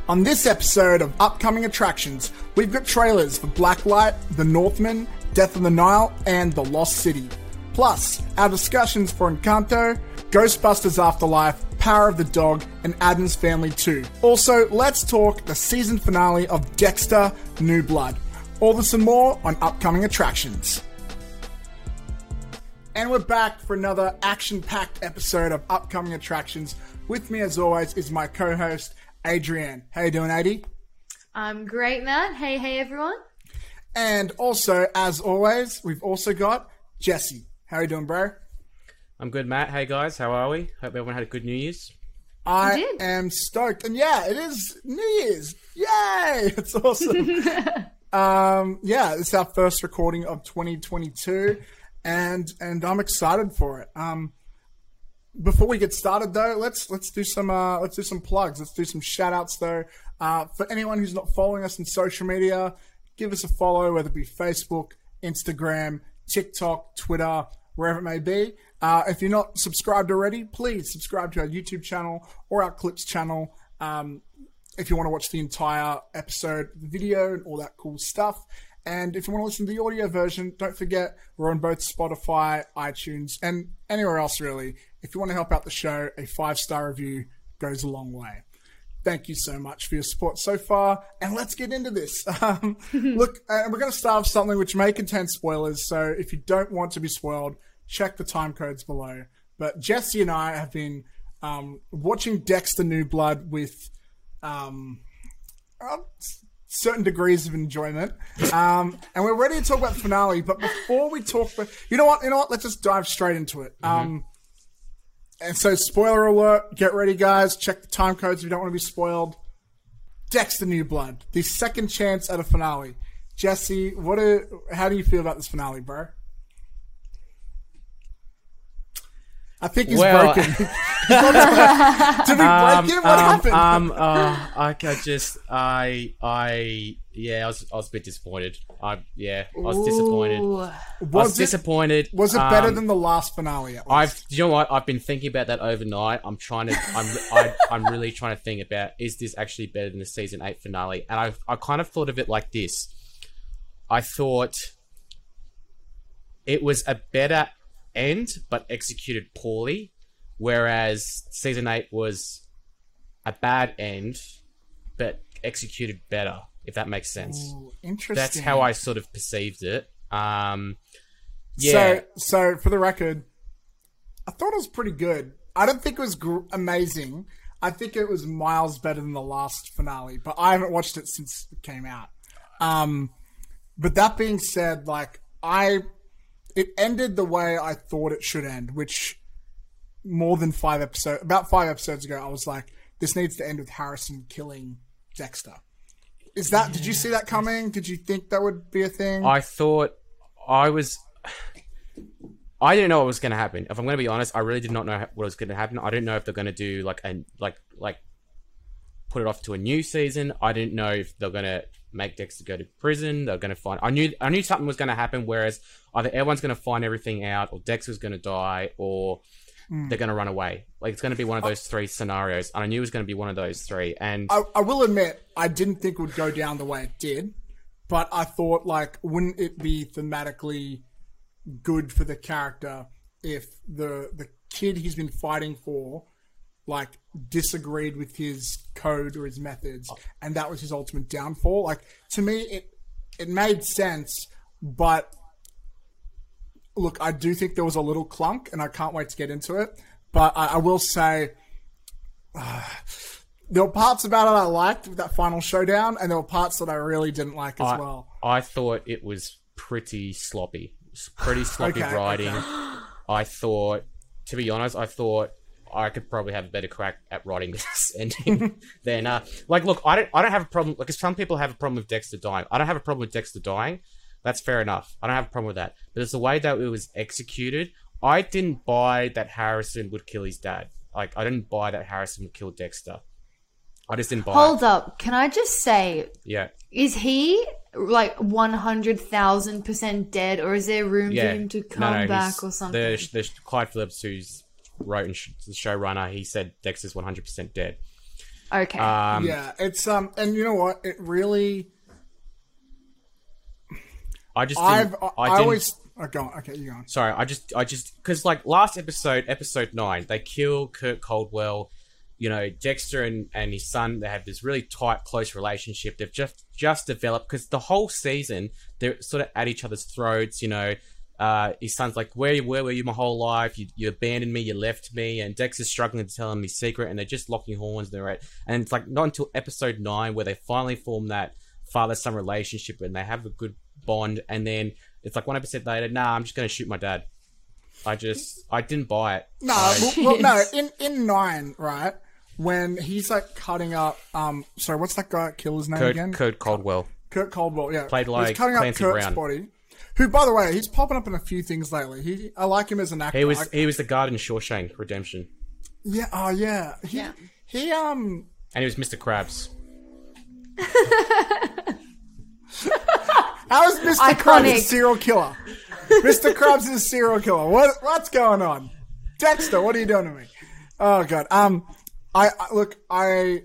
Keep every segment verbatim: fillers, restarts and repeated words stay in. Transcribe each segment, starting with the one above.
On this episode of Upcoming Attractions, we've got trailers for Blacklight, The Northman, Death of the Nile, and The Lost City. Plus, our discussions for Encanto, Ghostbusters Afterlife, Power of the Dog, and Addams Family two. Also, let's talk the season finale of Dexter: New Blood. All this and more on Upcoming Attractions. And we're back for another action-packed episode of Upcoming Attractions. With me, as always, is my co-host, Adrienne. How you doing, Adi? I'm great, Matt. Hey, hey, everyone. And also, as always, we've also got Jesse. How you doing, bro? I'm good, Matt. Hey, guys. How are we? Hope everyone had a good New Year's. I am stoked. And yeah, it is New Year's. Yay! It's awesome. um, yeah, it's our first recording of twenty twenty-two. And and I'm excited for it. Um, before we get started, though, let's let's do some uh, let's do some plugs. Let's do some shout outs, though. Uh, for anyone who's not following us on social media, give us a follow, whether it be Facebook, Instagram, TikTok, Twitter, wherever it may be. Uh, if you're not subscribed already, please subscribe to our YouTube channel or our Clips channel. Um, if you want to watch the entire episode, the video, and all that cool stuff. And if you want to listen to the audio version, don't forget we're on both Spotify, iTunes, and anywhere else, really. If you want to help out the show, a five-star review goes a long way. Thank you so much for your support so far. And let's get into this. Um, look, uh, we're going to start with something which may contain spoilers. So if you don't want to be spoiled, check the time codes below. But Jesse and I have been um, watching Dexter: New Blood with... Um, uh, certain degrees of enjoyment, um, and we're ready to talk about the finale. But before we talk, about, you know what, you know what? Let's just dive straight into it. Mm-hmm. Um, and so, spoiler alert! Get ready, guys. Check the time codes if you don't want to be spoiled. Dexter: New Blood, the second chance at a finale. Jesse, what? Are, how do you feel about this finale, bro? I think he's well, broken. Did we break um, him? What um, happened? Um, uh, I, I just, I, I, yeah, I was, I was a bit disappointed. I, yeah, I was disappointed. Ooh. I was, was it, disappointed. Was it better um, than the last finale? At least? I've, you know what? I've been thinking about that overnight. I'm trying to, I'm, I, I'm really trying to think about, is this actually better than the season eight finale? And I, I kind of thought of it like this. I thought it was a better end, but executed poorly, whereas season eight was a bad end, but executed better, if that makes sense. Ooh, interesting. That's how I sort of perceived it. Um, yeah. So, so for the record, I thought it was pretty good. I don't think it was gr- amazing. I think it was miles better than the last finale, but I haven't watched it since it came out. Um, but that being said, like, I... It ended the way I thought it should end, which more than five episodes, about five episodes ago, I was like, this needs to end with Harrison killing Dexter. Is that, yeah. Did you see that coming? Did you think that would be a thing? I thought I was, I didn't know what was going to happen. If I'm going to be honest, I really did not know what was going to happen. I didn't know if they're going to do like, a, like, like put it off to a new season. I didn't know if they're going to make Dexter go to prison. They're going to find... I knew I knew something was going to happen, whereas either everyone's going to find everything out, or Dexter's going to die, or mm. they're going to run away. Like, it's going to be one of those three scenarios, and I knew it was going to be one of those three. And I, I will admit, I didn't think it would go down the way it did, but I thought, like, wouldn't it be thematically good for the character if the the kid he's been fighting for, like, disagreed with his code or his methods, and that was his ultimate downfall. Like, to me, it it made sense, but look, I do think there was a little clunk, and I can't wait to get into it. But I, I will say, uh, there were parts about it I liked with that final showdown, and there were parts that I really didn't like as I, well. I thought it was pretty sloppy. Pretty sloppy okay, writing. Okay. I thought, to be honest, I thought I could probably have a better crack at writing this ending than uh like look, I don't I don't have a problem, like, some people have a problem with Dexter dying. I don't have a problem with Dexter dying. That's fair enough. I don't have a problem with that. But it's the way that it was executed. I didn't buy that Harrison would kill his dad. Like, I didn't buy that Harrison would kill Dexter. I just didn't buy Hold it. up. Can I just say, yeah. Is he like one hundred thousand percent dead, or is there room Yeah. for him to come no, no, back or something? The, the Clyde Phillips, who's wrote and sh- the showrunner, he said Dexter's one hundred percent dead. Okay. Um, yeah, it's um, and you know what? It really. I just I've didn't, I, I, I didn't, always. Oh, go on. Okay, you go on. Sorry, I just, I just, because like last episode, episode nine, they kill Kurt Caldwell. You know, Dexter and, and his son, they have this really tight, close relationship. They've just just developed because the whole season they're sort of at each other's throats. You know, uh, his son's like, "Where, where were you my whole life? You, you abandoned me, you left me," and Dexter's struggling to tell him his secret, and they're just locking horns. They're at, and it's like not until episode nine where they finally form that father-son relationship and they have a good bond, and then it's like one episode later, nah, I'm just going to shoot my dad. I just, I didn't buy it. No, I, well, well, no. In in nine, right when he's like cutting up. Um, sorry, what's that guy? Killer's name Kurt, again? Kurt Caldwell. Kurt Caldwell. Yeah, Played He's like cutting Clancy up Kurt's Brown. body. Who, by the way, he's popping up in a few things lately. He, I like him as an actor. He was, I, he was the guard in Shawshank Redemption, yeah. Oh, yeah. He, Yeah. He um. and he was Mister Krabs. How is Mister Iconic. Krabs a serial killer? Mister Krabs is a serial killer. What what's going on? Dexter, what are you doing to me? Oh god. Um I, I look I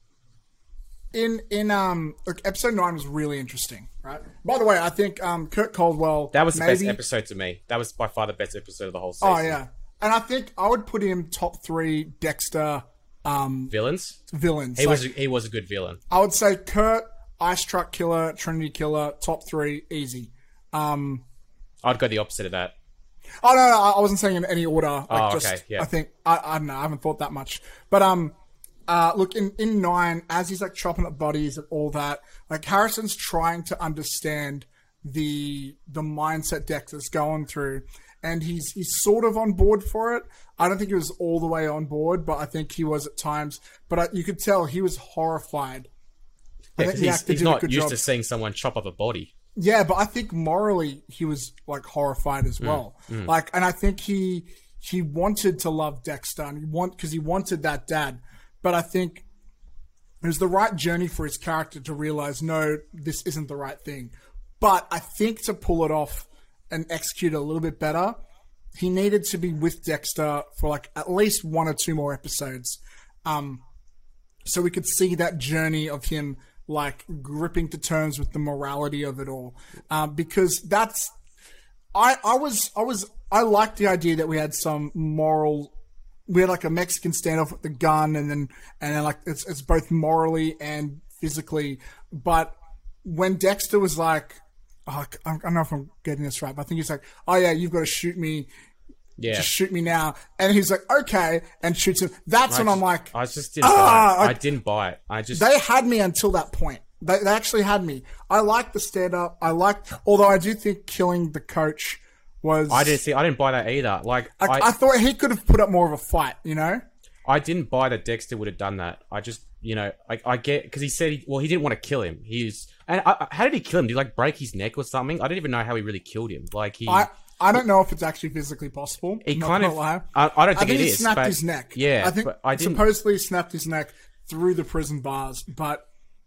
in in um look episode nine was really interesting, right? By the way, I think um Kurt Caldwell That was the maybe, best episode to me. That was by far the best episode of the whole season. Oh yeah. And I think I would put him top three Dexter um Villains. villains. He Like, was, he was a good villain. I would say Kurt, Ice Truck Killer, Trinity Killer, top three, easy. Um I'd go the opposite of that. Oh no, no, I wasn't saying in any order. Like Oh, just, okay, yeah. I think I, I don't know. I haven't thought that much. But um, uh, look in in nine as he's like chopping up bodies and all that. Like Harrison's trying to understand the the mindset Dexter's going through, and he's he's sort of on board for it. I don't think he was all the way on board, but I think he was at times. But I, you could tell he was horrified. I Yeah, think 'cause the he's actor he's did a not good used job. to seeing someone chop up a body. Yeah, but I think morally he was like horrified as well. Like, and I think he he wanted to love Dexter, and he want because he wanted that dad. But I think it was the right journey for his character to realize, no, this isn't the right thing. But I think to pull it off and execute it a little bit better, he needed to be with Dexter for like at least one or two more episodes, um, so we could see that journey of him like gripping to terms with the morality of it all, um, because that's I I was I was I liked the idea that we had some moral. We had like a Mexican standoff with the gun, and then and then like it's it's both morally and physically. But when Dexter was like, oh, I don't know if I'm getting this right, but I think he's like, oh yeah, you've got to shoot me. Yeah. Just shoot me now. And he's like, okay, and shoots him. That's I when just, I'm like, I just didn't ah, buy it. like- I didn't buy it. I just they had me until that point. They, they actually had me. I liked the stand up. I liked, although I do think killing the coach was. I didn't see. I didn't buy that either. Like I, I, I thought he could have put up more of a fight, you know? I didn't buy that Dexter would have done that. I just, you know, I, I get because he said, he, well, he didn't want to kill him. He's and I, I- how did he kill him? Did he like break his neck or something? I don't even know how he really killed him. Like he, I, I don't know if it's actually physically possible. he I'm not kind gonna of. lie. I, I don't I think, think it he is. snapped but- his neck. Yeah, I think but I didn't. supposedly he snapped his neck through the prison bars, but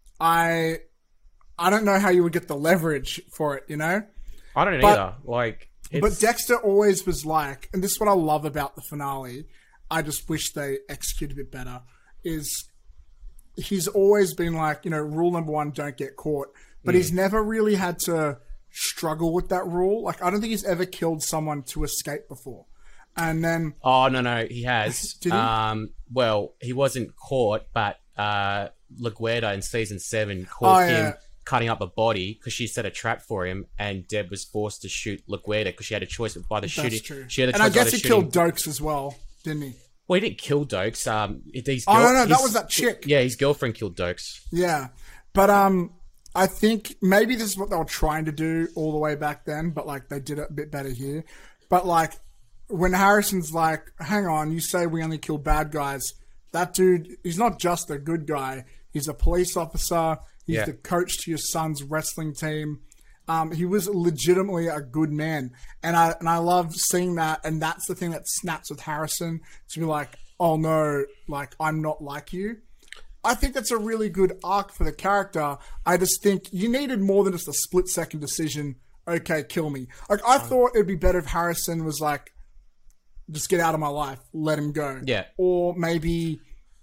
I, I don't know how you would get the leverage for it, you know? I don't but- either. Like, it's, But Dexter always was like, and this is what I love about the finale. I just wish they executed a bit better. Is he's always been like, you know, rule number one, don't get caught. But Mm. he's never really had to struggle with that rule. Like, I don't think he's ever killed someone to escape before. And then, Oh no, no, he has. Did he? Um, well, he wasn't caught, but uh, LaGuardia in season seven caught Oh, yeah. him cutting up a body because she set a trap for him, and Deb was forced to shoot LaGuardia because she had a choice of either that's shooting. true. She had a And I choice guess either he shooting- killed Dokes as well, didn't he? Well, he didn't kill Dokes. Um, it- his Oh, girl- no, no, that his- was that chick. Yeah, his girlfriend killed Dokes. Yeah. But um, I think maybe this is what they were trying to do all the way back then, but like they did it a bit better here. But like when Harrison's like, hang on, you say we only kill bad guys. That dude, he's not just a good guy. He's a police officer. He's Yeah. the coach to your son's wrestling team. Um, he was legitimately a good man. And I and I love seeing that. And that's the thing that snaps with Harrison to be like, oh no, like I'm not like you. I think that's a really good arc for the character. I just think you needed more than just a split second decision. Okay, kill me. Like I thought it'd be better if Harrison was like, just get out of my life, let him go. Yeah. Or maybe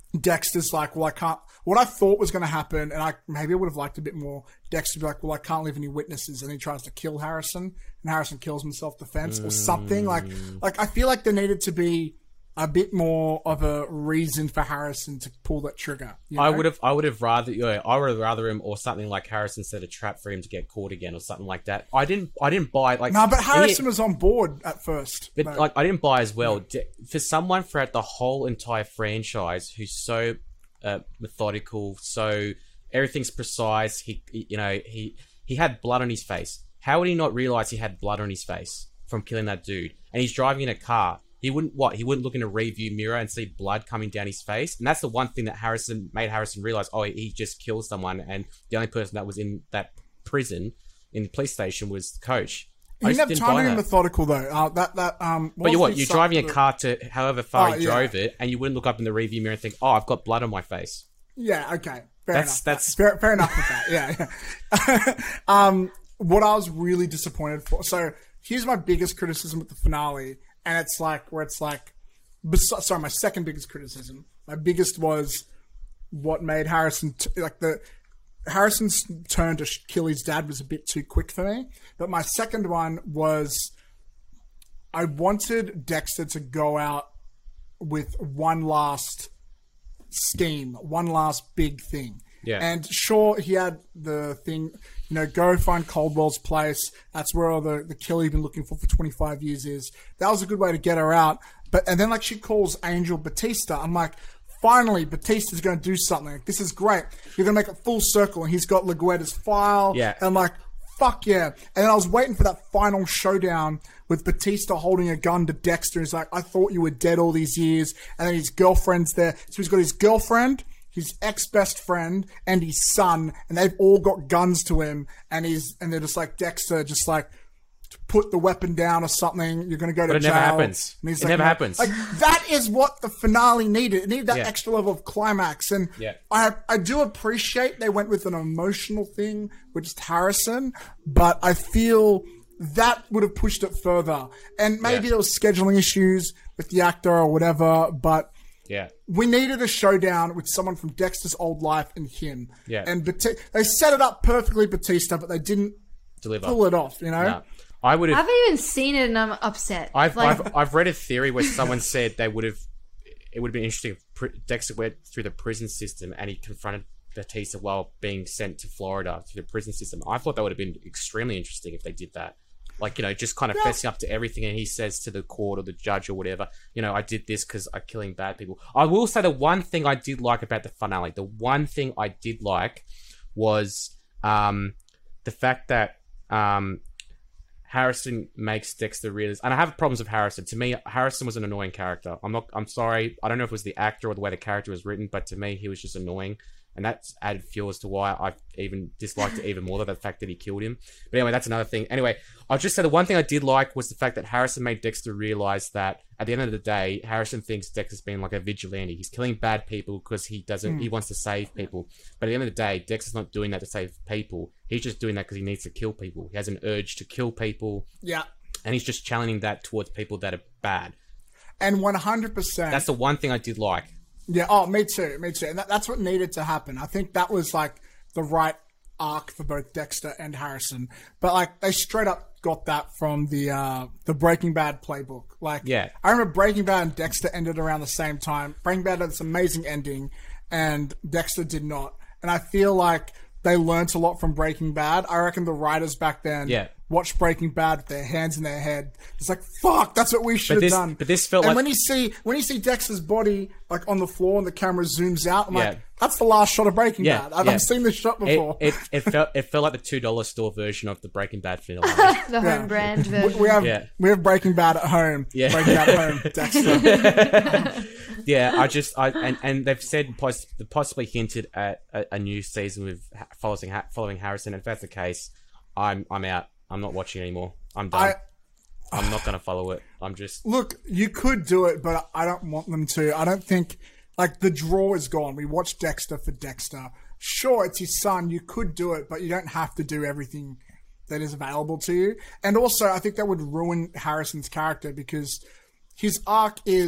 Dexter's like, well, I can't. What I thought was going to happen, and I maybe I would have liked a bit more. Dexter be like, well, I can't leave any witnesses, and he tries to kill Harrison, and Harrison kills him in self-defense or something. Like, like I feel like there needed to be a bit more of a reason for Harrison to pull that trigger. You know? I would have, I would have rather, yeah, I would have rather him or something like Harrison set a trap for him to get caught again or something like that. I didn't, I didn't buy like. No, but Harrison he, was on board at first. But no. like, I didn't buy as well no. For someone throughout the whole entire franchise who's so uh, methodical, so everything's precise. He, you know, he he had blood on his face. How would he not realize he had blood on his face from killing that dude? And he's driving in a car. He wouldn't what? He wouldn't look in a rearview mirror and see blood coming down his face. And that's the one thing that Harrison made Harrison realize, oh, he just killed someone, and the only person that was in that prison in the police station was the coach. You didn't have time to be methodical though. Uh, that that um. But you what? You're driving a the... car to however far oh, you yeah. drove it, and you wouldn't look up in the rearview mirror and think, oh, I've got blood on my face. Yeah. Okay. Fair that's enough. that's fair, fair enough with that. Yeah. yeah. um. What I was really disappointed for. So here's my biggest criticism with the finale, and it's like where it's like. Bes- sorry, my second biggest criticism. My biggest was what made Harrison t- like the Harrison's turn to sh- kill his dad was a bit too quick for me. But my second one was I wanted Dexter to go out with one last scheme, one last big thing. Yeah. And sure, he had the thing, you know, go find Coldwell's place. That's where all the, the killer you've been looking for for twenty-five years is. That was a good way to get her out. But, and then like she calls Angel Batista. I'm like, finally, Batista's going to do something. Like, this is great. You're going to make it full circle. And he's got LaGuerta's file. Yeah. And I'm like, fuck yeah. And then I was waiting for that final showdown with Batista holding a gun to Dexter. He's like, I thought you were dead all these years. And then his girlfriend's there. So he's got his girlfriend, his ex-best friend, and his son, and they've all got guns to him, and he's and they're just like, Dexter, just like, put the weapon down or something, you're going to go to but it jail. Never happens. And he's it like, never no. happens. Like, that is what the finale needed. It needed that yeah. extra level of climax, and yeah. I I do appreciate they went with an emotional thing with just Harrison, but I feel that would have pushed it further. And maybe yeah. there was scheduling issues with the actor or whatever, but yeah. we needed a showdown with someone from Dexter's old life and him. Yeah. And Bat- they set it up perfectly, Batista, but they didn't deliver pull it off, you know? No. I would have. I haven't even seen it, and I'm upset. I've, like, I've I've read a theory where someone said they would have. It would have been interesting if Dexter went through the prison system and he confronted Batista while being sent to Florida through the prison system. I thought that would have been extremely interesting if they did that. Like, you know, just kind of yeah. fessing up to everything, and he says to the court or the judge or whatever, you know, I did this because I'm killing bad people. I will say the one thing I did like about the finale, the one thing I did like was um, the fact that um, Harrison makes Dexter realize, and I have problems with Harrison. To me, Harrison was an annoying character. I'm not. I'm sorry. I don't know if it was the actor or the way the character was written, but to me, he was just annoying, and that's added fuel as to why I even disliked it even more. Than the fact that he killed him. But anyway, that's another thing. Anyway, I'll just say the one thing I did like was the fact that Harrison made Dexter realize that at the end of the day, Harrison thinks Dexter's being like a vigilante. He's killing bad people because he doesn't. Mm. He wants to save people. But at the end of the day, Dexter's not doing that to save people. He's just doing that because he needs to kill people. He has an urge to kill people. Yeah. And he's just channeling that towards people that are bad. And one hundred percent. That's the one thing I did like. Yeah. Oh, me too. Me too. And that, that's what needed to happen. I think that was like the right arc for both Dexter and Harrison. But like they straight up got that from the uh, the Breaking Bad playbook. Like, yeah. I remember Breaking Bad and Dexter ended around the same time. Breaking Bad had this amazing ending, and Dexter did not. And I feel like they learnt a lot from Breaking Bad. I reckon the writers back then yeah. watched Breaking Bad with their hands in their head. It's like, fuck, that's what we should have this, done. But this felt and like... when you see when you see Dexter's body like on the floor and the camera zooms out, I'm yeah. like, that's the last shot of Breaking yeah, Bad. I've, yeah. I've seen this shot before. It, it, it felt it felt like the two dollar store version of the Breaking Bad finale. the home Yeah. brand we, version. we have Yeah. we have Breaking Bad at home. Yeah. Breaking Bad at home. Dexter. Yeah, I just I and, and they've said poss- possibly hinted at a, a new season with ha- following ha- following Harrison. If that's the case, I'm I'm out. I'm not watching anymore. I'm done. I, I'm not gonna follow it. I'm just Look, you could do it, but I don't want them to. I don't think, like, the draw is gone. We watched Dexter for Dexter. Sure, it's his son. You could do it, but you don't have to do everything that is available to you. And also, I think that would ruin Harrison's character because his arc is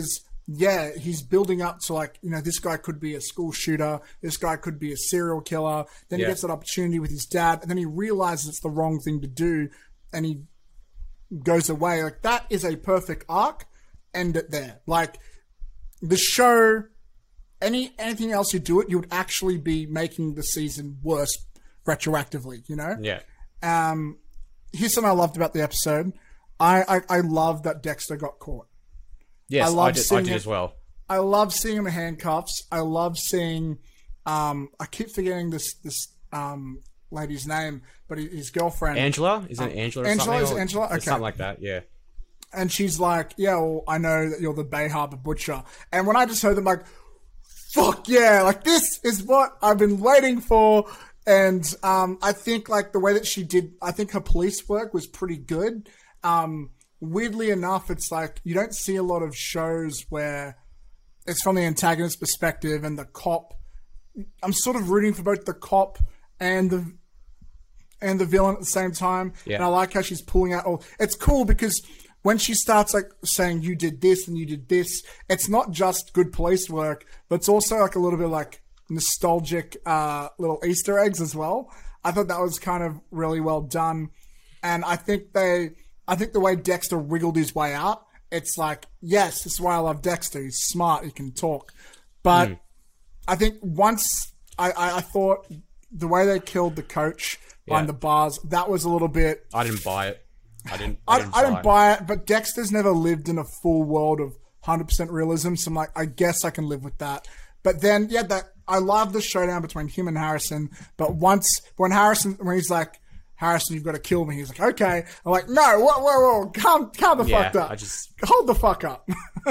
yeah, he's building up to like, you know, this guy could be a school shooter. This guy could be a serial killer. Then Yeah. he gets that opportunity with his dad, and then he realizes it's the wrong thing to do, and he goes away. Like, that is a perfect arc. End it there. Like, the show, any anything else you do it, you would actually be making the season worse retroactively, you know? Yeah. Um, here's something I loved about the episode. I, I, I love that Dexter got caught. Yes, I I, love did, I seeing did it- as well. I love seeing him in handcuffs. I love seeing, um, I keep forgetting this, this, um, lady's name, but his girlfriend. Angela? Isn't it Angela or Angela, something? is it Or- Angela? it's Okay. Something like that, yeah. And she's like, yeah, well, I know that you're the Bay Harbor Butcher. And when I just heard them, like, fuck yeah, like, this is what I've been waiting for. And um, I think, like, the way that she did, I think her police work was pretty good. Um, weirdly enough, it's like, you don't see a lot of shows where it's from the antagonist perspective and the cop. I'm sort of rooting for both the cop and the and the villain at the same time. Yeah. And I like how she's pulling out all. It's cool because when she starts like saying you did this and you did this, it's not just good police work, but it's also like a little bit like nostalgic uh, little Easter eggs as well. I thought that was kind of really well done, and I think they, I think the way Dexter wiggled his way out, it's like, yes, this is why I love Dexter. He's smart, he can talk, but Mm. I think once I, I, I thought the way they killed the coach behind Yeah. the bars, that was a little bit. I didn't buy it. I didn't. I, I, didn't, I buy don't it. buy it, but Dexter's never lived in a full world of one hundred percent realism, so I'm like, I guess I can live with that. But then, yeah, that I love the showdown between him and Harrison, but once, when Harrison, when he's like, Harrison, you've got to kill me, he's like, okay. I'm like, no, whoa, whoa, whoa, calm, calm the Yeah, fuck up. I just, Hold the fuck up.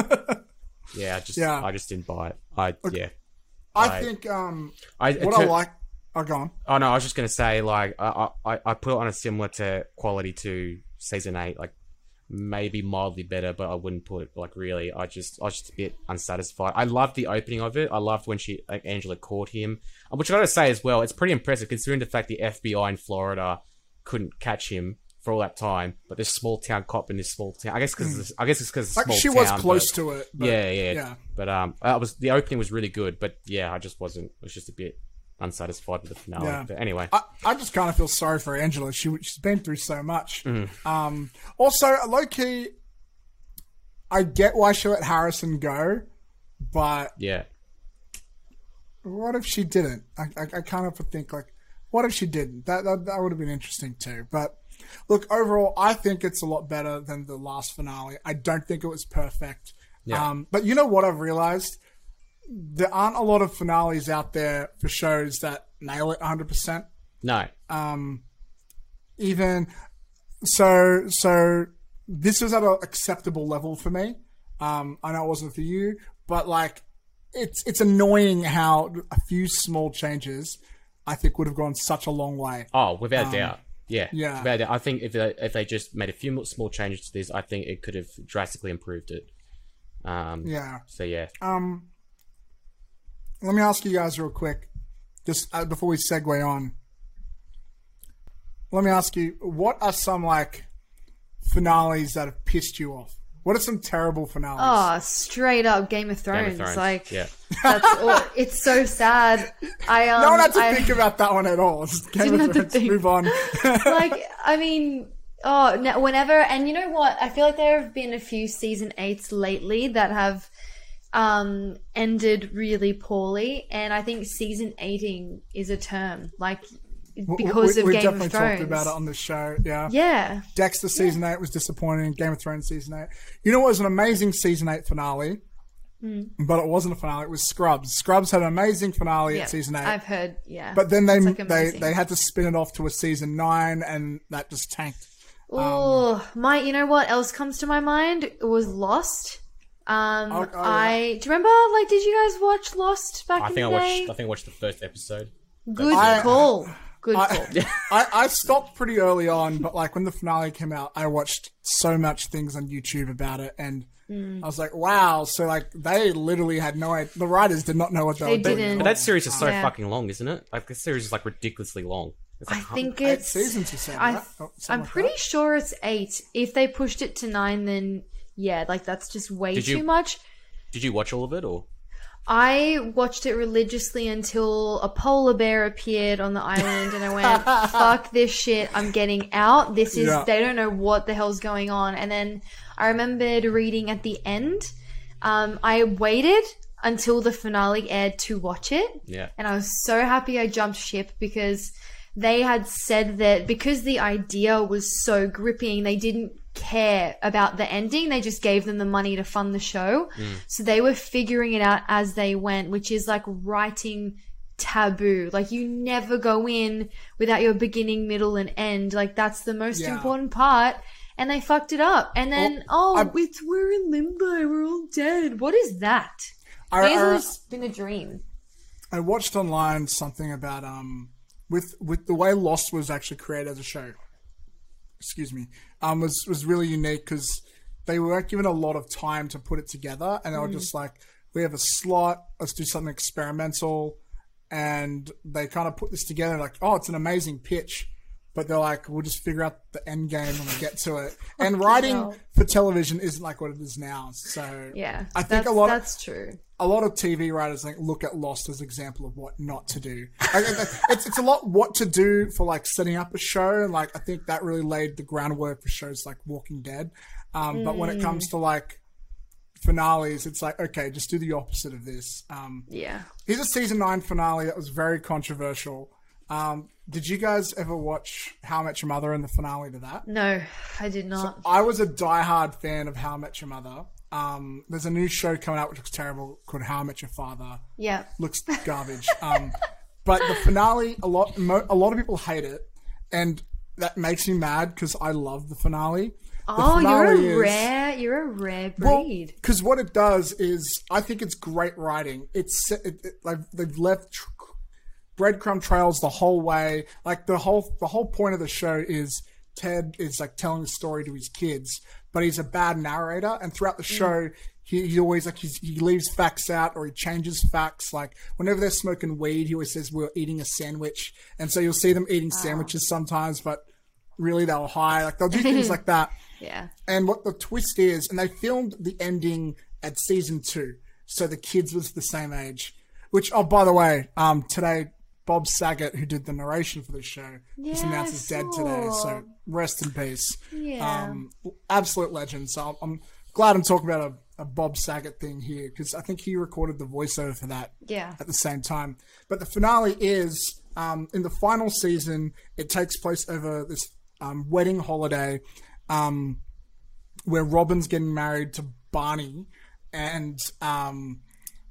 yeah, I just, Yeah. I just didn't buy it. I, yeah. I I- think, um, I, what to- I like, oh, go on. Oh no, I was just gonna say like I I, I put it on a similar to quality to season eight, like maybe mildly better, but I wouldn't put it like really. I just I was just a bit unsatisfied. I loved the opening of it. I loved when she like Angela caught him, and which I gotta say as well, it's pretty impressive considering the fact the F B I in Florida couldn't catch him for all that time, but this small town cop in this small town. I guess because I guess it's because Like, small she was town, close but- to it. But, yeah, yeah, yeah. But um, I was the opening was really good, but yeah, I just wasn't. It was just a bit unsatisfied with the finale. Yeah. But anyway, I, I just kind of feel sorry for Angela. She, she's been through so much. Mm-hmm. Um, also, low key, I get why she let Harrison go, but yeah, what if she didn't? I, I, I kind of think, like, what if she didn't? That, that, that would have been interesting too. But look, overall, I think it's a lot better than the last finale. I don't think it was perfect. Yeah. Um, but you know what I've realized? There aren't a lot of finales out there for shows that nail it one hundred percent. no, Even so, so this was at an acceptable level for me. Um, I know it wasn't for you, but like, it's it's annoying how a few small changes I think would have gone such a long way. oh, without doubt. Yeah, yeah. Without doubt. I think if they, if they just made a few more small changes to this, I think it could have drastically improved it. Um, Yeah. So yeah, Um, let me ask you guys real quick, just uh, before we segue on. Let me ask you, what are some like finales that have pissed you off? What are some terrible finales? Oh, straight up Game of Thrones. Game of Thrones. Like, yeah, that's all, it's so sad. I um, no one had to I, think about that one at all. Just Game Didn't of have to Thrones, think. move on. like, I mean, oh, no, whenever, and you know what? I feel like there have been a few season eights lately that have um ended really poorly, and I think season eighting is a term like because we, of we Game definitely of Thrones. talked about it on the show. Yeah. Yeah, Dexter season eight was disappointing. Game of Thrones season eight. You know what was an amazing season eight finale? Mm. But it wasn't a finale. It was Scrubs. Scrubs had an amazing finale yeah. at season eight. I've heard. Yeah, But then they It's, like, they amazing. they had to spin it off to a season nine, and that just tanked. Oh, my! You know what else comes to my mind? It was Lost. Um, Oh, oh, yeah. I do you remember? Like, did you guys watch Lost back I in think I the watched. day? I think I watched the first episode. Good I- call. Good call. I, I I stopped pretty early on, but like when the finale came out, I watched so much things on YouTube about it, and Mm. I was like, wow. So like they literally had no idea. The writers did not know what they, They were doing. didn't. But that series is so Yeah. fucking long, isn't it? Like the series is like ridiculously long. It's I like, think Eight it's. seasons, you said, I, right? Oh, something I'm like pretty that. sure it's eight. If they pushed it to nine, then yeah, like that's just way Did too you- much. did you watch all of it or? I watched it religiously until a polar bear appeared on the island, and I went, "Fuck this shit! I'm getting out. This is Yeah. they don't know what the hell's going on." And then I remembered reading at the end. Um, I waited until the finale aired to watch it, Yeah. and I was so happy I jumped ship because they had said that because the idea was so gripping, they didn't care about the ending. They just gave them the money to fund the show. So they were figuring it out as they went, which is like writing taboo. Like you never go in without your beginning, middle, and end. Like that's the most Yeah. important part. And they fucked it up. And then, Well, oh, I- it's we're in limbo. We're all dead. What is that? I, It's I, always been a dream. I watched online something about um with with the way Lost was actually created as a show. Excuse me. Um, was was really unique because they weren't given a lot of time to put it together, and they were just like, "We have a slot. Let's do something experimental." And they kind of put this together, like, "Oh, it's an amazing pitch," but they're like, "We'll just figure out the end game when we get to it." And writing hell. for television isn't like what it is now. So Yeah. I think that's, a lot of that's true. a lot of T V writers like look at Lost as an example of what not to do. Like, it's it's a lot what to do for like setting up a show, and like I think that really laid the groundwork for shows like Walking Dead. Um, But when it comes to like finales, it's like okay, just do the opposite of this. Um, Yeah. here's a season nine finale that was very controversial. Um, did you guys ever watch How I Met Your Mother and the finale to that? No, I did not. I was a diehard fan of How I Met Your Mother. Um, there's a new show coming out which looks terrible called How I Met Your Father. yeah. Looks garbage. Um, but the finale, a lot, mo- a lot of people hate it, and that makes me mad because I love the finale. The Oh, you're a finale is- rare, you're a rare Well, breed. because what it does is, I think it's great writing. It's it, it, like they've left tr- breadcrumb trails the whole way. Like the whole the whole point of the show is Ted is like telling a story to his kids, but he's a bad narrator, and throughout the show, he, he always like he's, he leaves facts out or he changes facts. Like whenever they're smoking weed, he always says we're eating a sandwich, and so you'll see them eating sandwiches sometimes, but really they were high. Like they'll do things like that. Yeah. And what the twist is, and they filmed the ending at season two, so the kids was the same age. Which, oh, by the way, um, today Bob Saget, who did the narration for the show, was Yeah, announced I as dead saw. today. So rest in peace. Yeah. Um, absolute legend. So I'm, I'm glad I'm talking about a, a Bob Saget thing here because I think he recorded the voiceover for that Yeah. at the same time. But the finale is um, in the final season. It takes place over this um, wedding holiday um, where Robin's getting married to Barney, and um,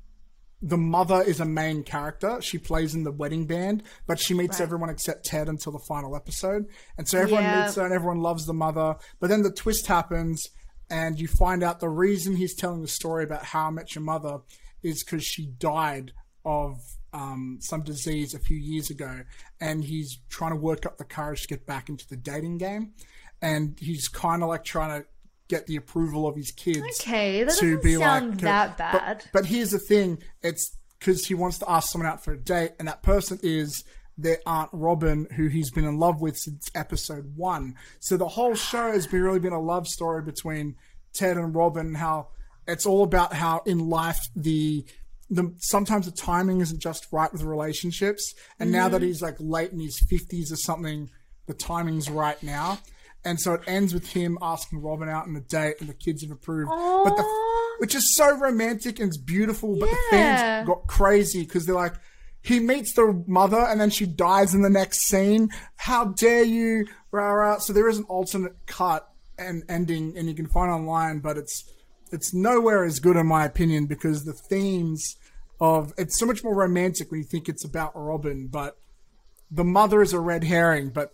the mother is a main character. She plays in the wedding band, but she meets Right. everyone except Ted until the final episode. And so everyone Yeah. meets her and everyone loves the mother. But then the twist happens, and you find out the reason he's telling the story about How I Met Your Mother is because she died of um, some disease a few years ago, and he's trying to work up the courage to get back into the dating game. And he's kind of like trying to get the approval of his kids. Okay, that to doesn't be sound like, that but- bad. But, here's the thing: it's because he wants to ask someone out for a date, and that person is their Aunt Robin, who he's been in love with since episode one. So the whole show has been really been a love story between Ted and Robin. How it's all about how in life the the sometimes the timing isn't just right with relationships, and now that he's like late in his fifties or something, the timing's right now. And so it ends with him asking Robin out on a date, and the kids have approved. But the, Aw. which is so romantic and it's beautiful, but the Yeah. fans got crazy because they're like, he meets the mother and then she dies in the next scene. How dare you? Rah, rah. So there is an alternate cut and ending, and you can find online, but it's it's nowhere as good in my opinion because the themes of it's so much more romantic when you think it's about Robin, but the mother is a red herring, but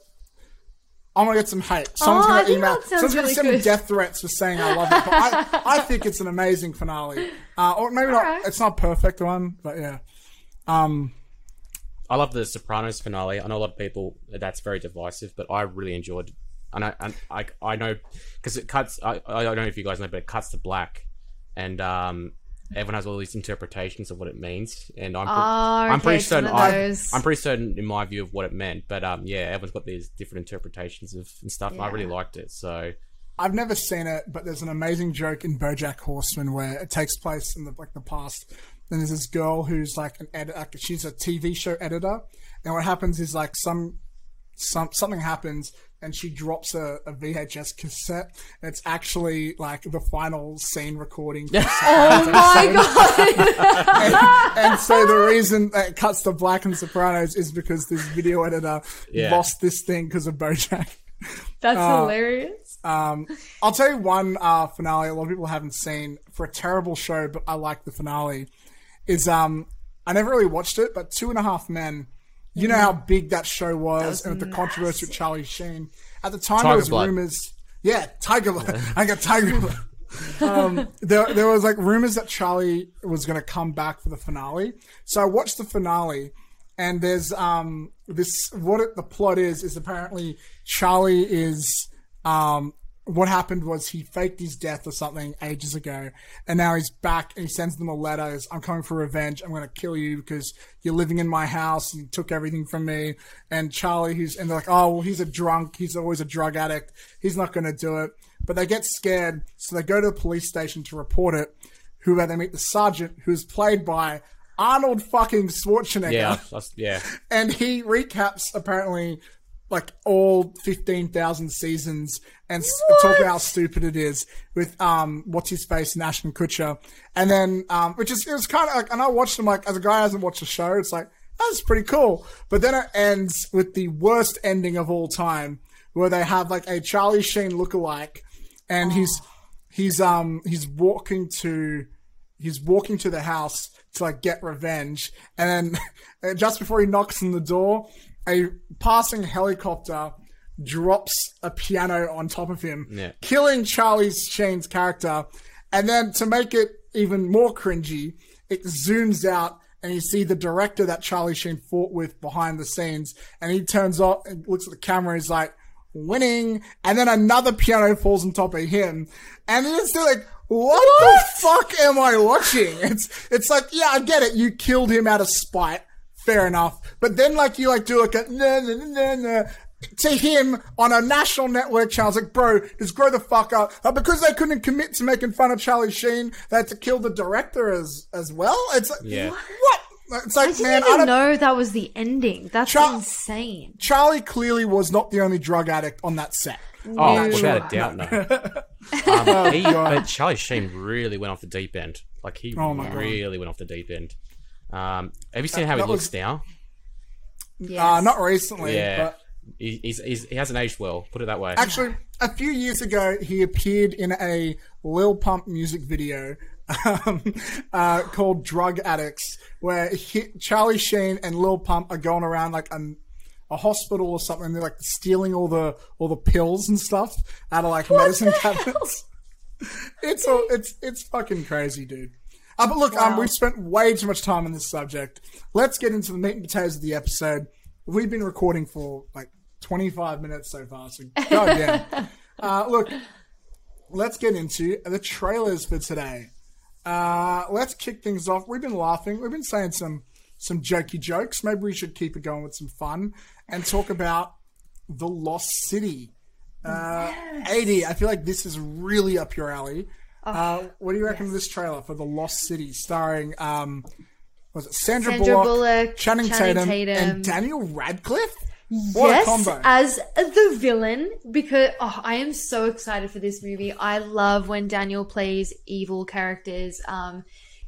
I'm gonna get some hate. Someone's Oh, I gonna think email. that sounds Someone's gonna really send me good. death threats for saying I love it. But I, I think it's an amazing finale. Uh, or maybe not. Alright. It's not a perfect one, but yeah. Um, I love the Sopranos finale. I know a lot of people that's very divisive, but I really enjoyed. And I and I I know because it cuts. I I don't know if you guys know, but it cuts to black, and um, everyone has all these interpretations of what it means. And I'm pre- Oh, I'm okay, pretty it's one certain of I, those. I'm pretty certain in my view of what it meant. But um, yeah, everyone's got these different interpretations of and stuff. I really Yeah. liked it. So I've never seen it, but there's an amazing joke in BoJack Horseman where it takes place in the like the past. And there's this girl who's like an editor. Like, she's a T V show editor, and what happens is like some some something happens, and she drops a, a V H S cassette, and it's actually like the final scene recording. Oh my god! and, and so the reason that it cuts to black in Sopranos is because this video editor Yeah. lost this thing because of BoJack. That's Uh, hilarious. Um, I'll tell you one uh, finale a lot of people haven't seen for a terrible show, but I like the finale. Is um, I never really watched it, but Two and a Half Men. You know how big that show was, was and with the controversy with massive. Charlie Sheen. At the time, Tiger there was Blood. rumors. Yeah, Tiger Blood. I got Tiger Blood. um, there, there was like rumors that Charlie was going to come back for the finale. So I watched the finale, and there's um this. What it, the plot is is apparently Charlie is um. What happened was he faked his death or something ages ago, and now he's back and he sends them a letter. He's, I'm coming for revenge. I'm going to kill you because you're living in my house and you took everything from me. And Charlie, who's, and they're like, oh, well, he's a drunk. He's always a drug addict. He's not going to do it. But they get scared, so they go to the police station to report it. Who they meet the sergeant, who's played by Arnold fucking Schwarzenegger. Yeah, that's, yeah. And he recaps apparently like all fifteen thousand seasons and s- talk about how stupid it is with um what's his face, Nash and Kutcher. And then um which is it was kind of like, and I watched him like as a guy who hasn't watched the show, it's like that's pretty cool. But then it ends with the worst ending of all time, where they have like a Charlie Sheen lookalike, and he's he's um he's walking to he's walking to the house to like get revenge, and then just before he knocks on the door, a passing helicopter drops a piano on top of him, Yeah. killing Charlie Sheen's character. And then to make it even more cringy, it zooms out and you see the director that Charlie Sheen fought with behind the scenes, and he turns off and looks at the camera and he's like, winning. And then another piano falls on top of him, and it's still like, what, what the fuck am I watching? It's it's like, yeah, I get it. You killed him out of spite. Fair enough. But then, like, you, like, do, like, a nah, nah, nah, nah, to him on a national network channel. It's like, bro, just grow the fuck up. Uh, because they couldn't commit to making fun of Charlie Sheen, they had to kill the director as, as well. It's like, Yeah. what? It's like, I didn't man, I even don't know that was the ending. That's Char- insane. Charlie clearly was not the only drug addict on that set. Oh, No. without a doubt, no. um, he, but Charlie Sheen really went off the deep end. Like, he Oh my God. really went off the deep end. Um, have you seen how he that looks was- now? Yes. Uh, not recently, Yeah. but He, he's, he's, he hasn't aged well, put it that way. actually, a few years ago, he appeared in a Lil Pump music video um, uh, called Drug Addicts, where he, Charlie Sheen and Lil Pump are going around like an, a hospital or something. They're like stealing all the all the pills and stuff out of like medicine cabinets. It's all, it's it's fucking crazy, dude. Uh, but look, um, Wow. we've spent way too much time on this subject. Let's get into the meat and potatoes of the episode. We've been recording for like twenty-five minutes so far, so goddamn. uh, look, let's get into the trailers for today. Uh, let's kick things off. We've been laughing. We've been saying some some jokey jokes. Maybe we should keep it going with some fun and talk about The Lost City. Uh, eighty, I feel like this is really up your alley. Uh, what do you reckon of this trailer for The Lost City, starring um, was it Sandra, Sandra Bullock, Bullock, Channing, Channing Tatum, Tatum. and Daniel Radcliffe? What a Yes, combo! as the villain, because oh, I am so excited for this movie. I love when Daniel plays evil characters. Um,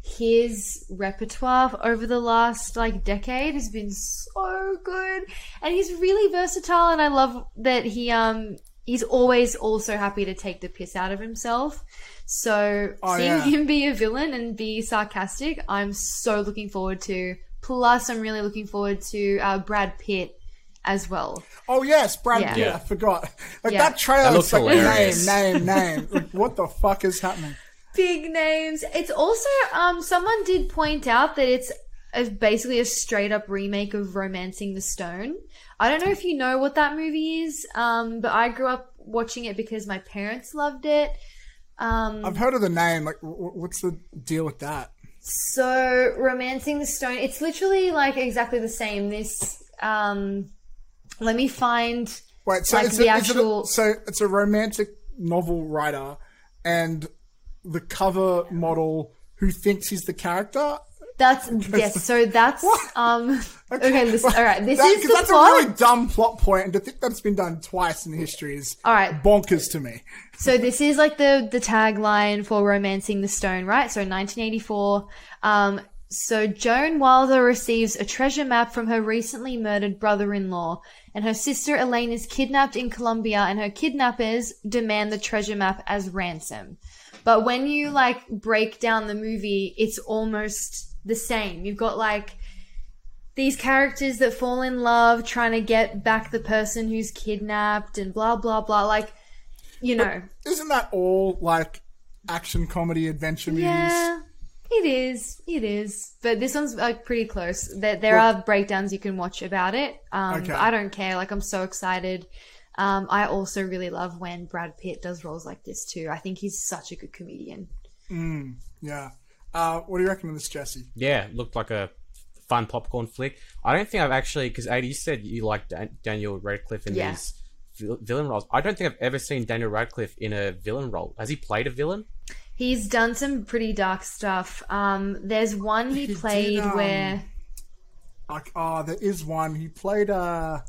his repertoire over the last like decade has been so good, and he's really versatile. And I love that he um he's always also happy to take the piss out of himself. So Oh, seeing yeah. him be a villain and be sarcastic, I'm so looking forward to. Plus, I'm really looking forward to uh, Brad Pitt as well. Oh yes, Brad Yeah. Pitt. Yeah. I forgot. Like Yeah. that trailer That looks looks like hilarious. name, name, name. Like, what the fuck is happening? Big names. It's also um someone did point out that it's a, basically a straight up remake of Romancing the Stone. I don't know if you know what that movie is, um, but I grew up watching it because my parents loved it. Um, I've heard of the name. Like, w- w- what's the deal with that? so Romancing the Stone, it's literally like exactly the same. This um, let me find. Wait, so Like it's the a, is it a- actual- so it's a romantic novel writer and the cover model who thinks he's the character. That's yes. So that's um. Okay, listen. All right, this that, is the that's plot. a really dumb plot point, and to think that's been done twice in history is All right. bonkers to me. So this is like the the tagline for Romancing the Stone, right? So nineteen eighty-four. Um. So Joan Wilder receives a treasure map from her recently murdered brother-in-law, and her sister Elaine is kidnapped in Colombia, and her kidnappers demand the treasure map as ransom. But when you like break down the movie, it's almost the same. You've got like these characters that fall in love trying to get back the person who's kidnapped and blah blah blah, like, you know. But isn't that all like action comedy adventure movies? Yeah, it is, it is, but this one's like pretty close. There, there are breakdowns you can watch about it. um Okay. But I don't care, like I'm so excited. um I also really love when Brad Pitt does roles like this too. I think he's such a good comedian. Yeah. Uh, what do you reckon of this, Jesse? Yeah, it looked like a fun popcorn flick. I don't think I've actually, because Ada, you said you liked Dan- Daniel Radcliffe in Yeah. these vil- villain roles. I don't think I've ever seen Daniel Radcliffe in a villain role. Has he played a villain? He's done some pretty dark stuff. Um, there's one he, He did, played um, where... Like, oh, there is one. He played. Uh,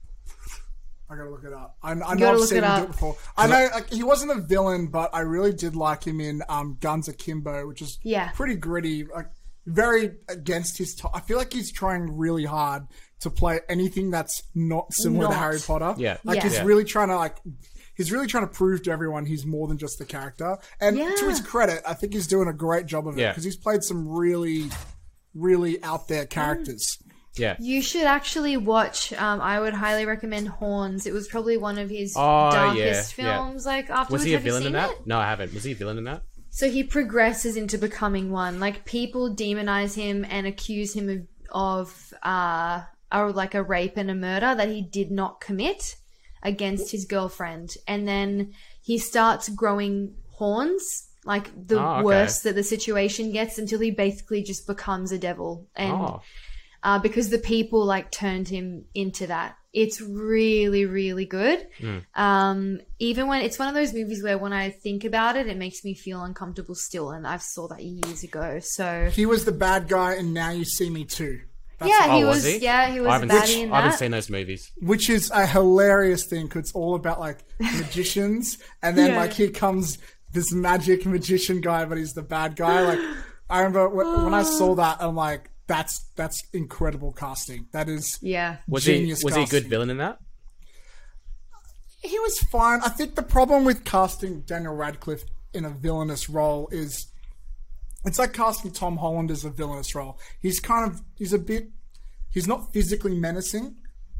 I gotta look it up. I, I know gotta I've look seen it him do up. it before. I know like, he wasn't a villain, but I really did like him in um, Guns Akimbo, which is Yeah. pretty gritty. Like, very against his. T- I feel like he's trying really hard to play anything that's not similar to Not. Harry Potter. Yeah. like Yeah. he's Yeah. really trying to like. He's really trying to prove to everyone he's more than just the character. And Yeah. to his credit, I think he's doing a great job of it Yeah. because he's played some really, really out there characters. Yeah. You should actually watch, um, I would highly recommend Horns. It was probably one of his Oh, darkest yeah, yeah. films. Like, afterwards, Was he a have you villain in seen that? it? No, I haven't. Was he a villain in that? So he progresses into becoming one. Like, people demonize him and accuse him of, of uh, or like a rape and a murder that he did not commit against his girlfriend. And then he starts growing horns, like the Oh, okay. worse that the situation gets, until he basically just becomes a devil. And Oh. uh, because the people like turned him into that. It's really, really good. Mm. Um, even when it's one of those movies where when I think about it, it makes me feel uncomfortable still. And I saw that years ago. So He was the bad guy in Now You See Me Too. That's yeah, he Oh, was. was he? Yeah, he was I a haven't, baddie in I haven't that. seen those movies. Which is a hilarious thing because it's all about like magicians, and then Yeah. like here comes this magic magician guy, but he's the bad guy. Like I remember when, when I saw that, I'm like, that's that's incredible casting. That is Yeah. Was he genius was he a good casting. villain in that? He was fine. I think the problem with casting Daniel Radcliffe in a villainous role is it's like casting Tom Holland as a villainous role. He's kind of he's a bit he's not physically menacing,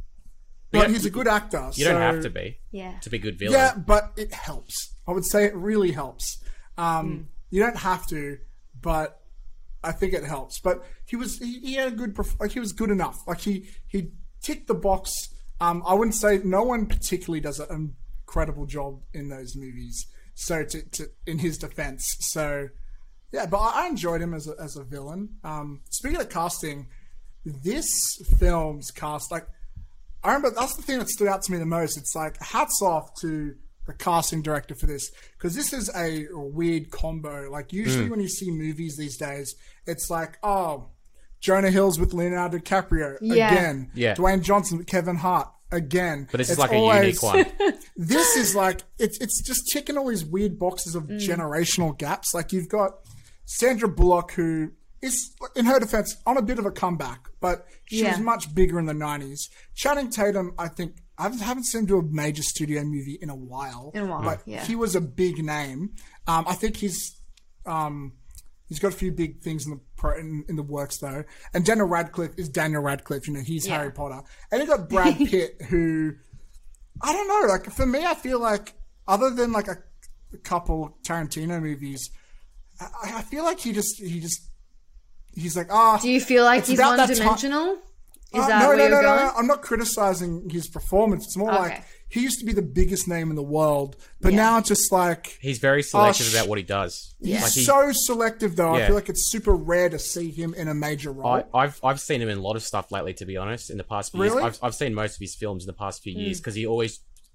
but Yeah, he's a good actor. You don't have to be Yeah. to be a good villain. Yeah, but it helps. I would say it really helps. Um, You don't have to, but I think it helps. But he was he, he had a good perf- like he was good enough. Like he he ticked the box. Um, I wouldn't say no one particularly does an incredible job in those movies. So to, to in his defense, so yeah, but I, I enjoyed him as a, as a villain. Um, speaking of casting, this film's cast like. I remember that's the thing that stood out to me the most. It's like hats off to the casting director for this because this is a weird combo. Like usually when you see movies these days, it's like oh, Jonah Hill's with Leonardo DiCaprio Yeah. again, Yeah. Dwayne Johnson with Kevin Hart again. But this It's is like always- a unique one. This is like it's it's just ticking all these weird boxes of generational gaps. Like you've got Sandra Bullock who is, in her defense, on a bit of a comeback, but she Yeah. was much bigger in the nineties. Channing Tatum, I think, I haven't- haven't seen him do a major studio movie in a while. In a while, but yeah. he was a big name. Um, I think he's um, he's got a few big things in the pro, in, in the works though. And Daniel Radcliffe is Daniel Radcliffe. You know, he's Yeah. Harry Potter, and you got Brad Pitt, who I don't know. Like for me, I feel like other than like a, a couple Tarantino movies, I, I feel like he just he just. He's like, ah. Do you feel like it's he's about that one-dimensional? Is Uh, that no, where no, you're no, no, going? no. I'm not criticizing his performance. It's more Okay. like he used to be the biggest name in the world, but Yeah. now it's just like He's very selective sh- about what he does. he's Like he, so selective. Though I Yeah. feel like it's super rare to see him in a major role. I, I've I've seen him in a lot of stuff lately. To be honest, in the past few Really? years, I've I've seen most of his films in the past few years because he always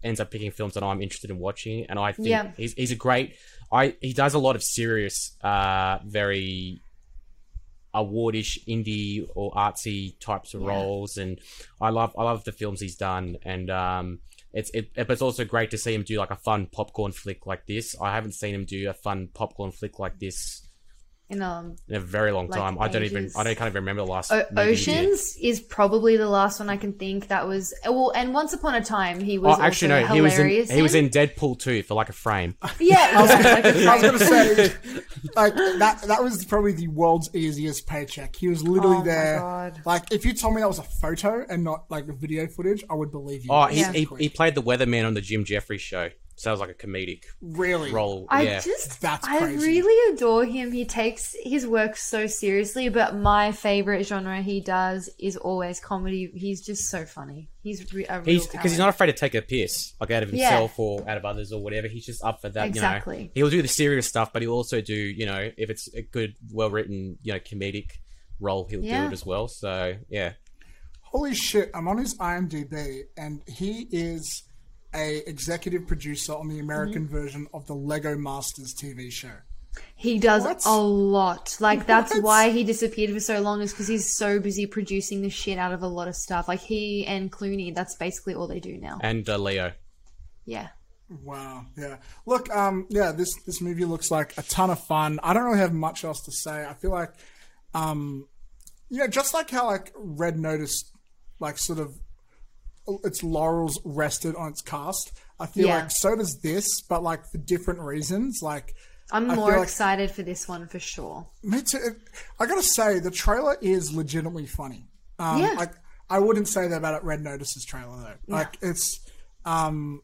ends up picking films that I'm interested in watching, and I think Yeah. he's he's a great. I he does a lot of serious, uh, very awardish indie or artsy types of Yeah. roles, and I love I love the films he's done, and um, it's it, but it's also great to see him do like a fun popcorn flick like this. I haven't seen him do a fun popcorn flick like this In um, in a very long Like time. I don't even ages. I don't kind of remember the last o- movie he did. Oceans is probably the last one I can think that was well. And Once Upon a Time, he was Oh, actually, also no. He was in hilarious. he was in Deadpool two for like a frame. Yeah, exactly. Like a I was gonna frame. say, like that. That was probably the world's easiest paycheck. He was literally Oh my there. God. Like, if you told me that was a photo and not like video footage, I would believe you. Oh, he, Yeah. he he played the weatherman on the Jim Jeffries show. Sounds like a comedic really? role. I yeah. just, That's I crazy. really adore him. He takes his work so seriously, but my favorite genre he does is always comedy. He's just so funny. He's re- a real He's because he's talent. not afraid to take a piss, like out of Yeah. himself or out of others or whatever. He's just up for that. Exactly. You know, he'll do the serious stuff, but he'll also do, you know, if it's a good, well written, you know, comedic role, he'll Yeah. do it as well. So yeah, Holy shit! I'm on his IMDb, and he is a executive producer on the American Mm-hmm. version of the Lego Masters T V show. He does What? a lot. Like, that's What? why he disappeared for so long, is because he's so busy producing the shit out of a lot of stuff. Like, he and Clooney, that's basically all they do now. and uh, Leo. Yeah. Wow. Yeah. Look. Um. Yeah. This this movie looks like a ton of fun. I don't really have much else to say. I feel like, um, you know, just like how like Red Notice, like sort of, its laurels rested on its cast. I feel Yeah. like so does this, but like for different reasons. Like, I'm I more feel like- excited for this one for sure. me too. It- I gotta say, the trailer is legitimately funny. Um, Yeah. Like, I wouldn't say that about Red Notice's trailer though. Like, it's, um,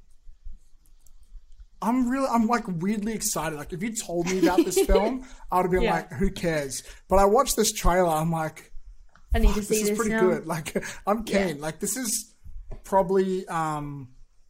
I'm really, I'm like weirdly excited. Like, if you told me about this film, I would have been Yeah. like, who cares? But I watched this trailer, I'm like, I need to this see is this pretty now. good. Like, I'm keen. Like, this is probably, um,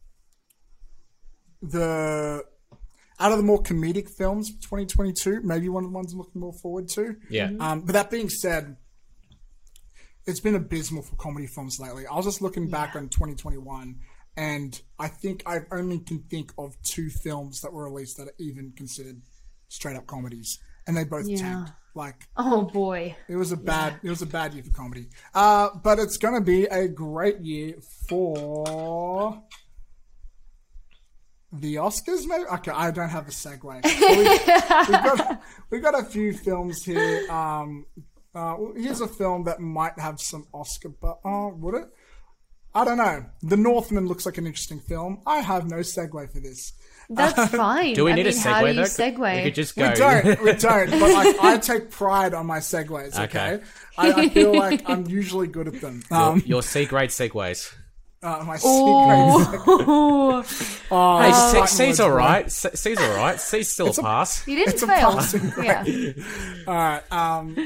the, out of the more comedic films of twenty twenty-two, maybe one of the ones I'm looking more forward to. Yeah. Mm-hmm. Um, but that being said, it's been abysmal for comedy films lately. I was just looking back on twenty twenty-one, and I think I only can think of two films that were released that are even considered straight up comedies, and they both Yeah. tanked. Like, Oh boy. it was a bad, it was a bad year for comedy. Uh, but it's going to be a great year for the Oscars, maybe? Okay, I don't have a segue. Well, we, we've, got, we've got a few films here. Um, uh, well, here's a film that might have some Oscar, but oh, would it? I don't know. The Northman looks like an interesting film. I have no segue for this. That's fine. Do we I need mean, a segue how do you though? segue? We could just We go. don't, we don't. But like, I take pride on my segues. Okay, Okay. I, I feel like I'm usually good at them. your, Um, your C grade segues. uh, my Oh. secret. Oh, Hey, it's C, fighting C's words, all bro. right. C, C's all right. C's still a pass. You didn't It's a fail. passing grade. Yeah. All right. Um,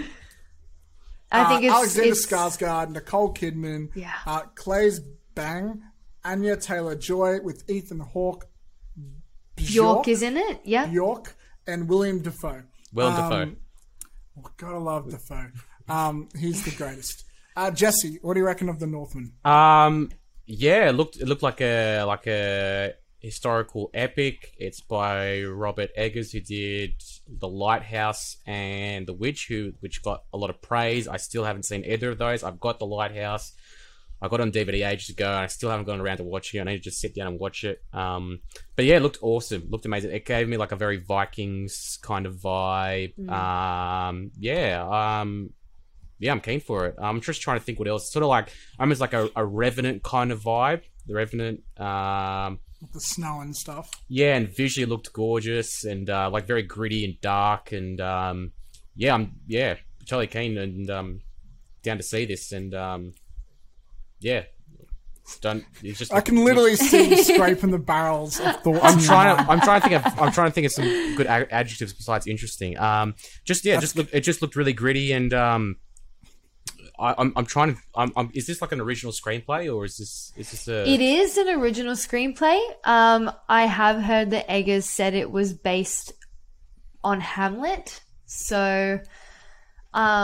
I think uh, it's Alexander it's, Skarsgård, Nicole Kidman, Yeah. uh, Claes Bang, Anya Taylor-Joy with Ethan Hawke, York, isn't it? Yeah. York, and William Dafoe. Willem Um, Dafoe. Oh, gotta love Dafoe. Um, he's the greatest. Uh, Jesse, what do you reckon of The Northman? Um, yeah, it looked it looked like a like a historical epic. It's by Robert Eggers, who did The Lighthouse and The Witch, who which got a lot of praise. I still haven't seen either of those. I've got The Lighthouse. I got it on D V D ages ago, and I still haven't gone around to watch it. I need to just sit down and watch it. Um, but yeah, it looked awesome. Looked amazing. It gave me like a very Vikings kind of vibe. Um, yeah. Um, yeah, I'm keen for it. I'm just trying to think what else. Sort of like almost like a, a Revenant kind of vibe. The Revenant. Um, With the snow and stuff. yeah, and visually it looked gorgeous and uh, like very gritty and dark. And um, yeah, I'm yeah totally keen and um, down to see this. And um, yeah, it's done. It's just I can literally see you scraping the barrels of thoughts. I'm in your trying to. mind. I'm trying to think of. I'm trying to think of some good ad- adjectives besides interesting. Um, just yeah, just look. It just looked really gritty, and um, I, I'm I'm trying to. I'm, I'm. Is this like an original screenplay, or is this is this a? It is an original screenplay. Um, I have heard that Eggers said it was based on Hamlet. So,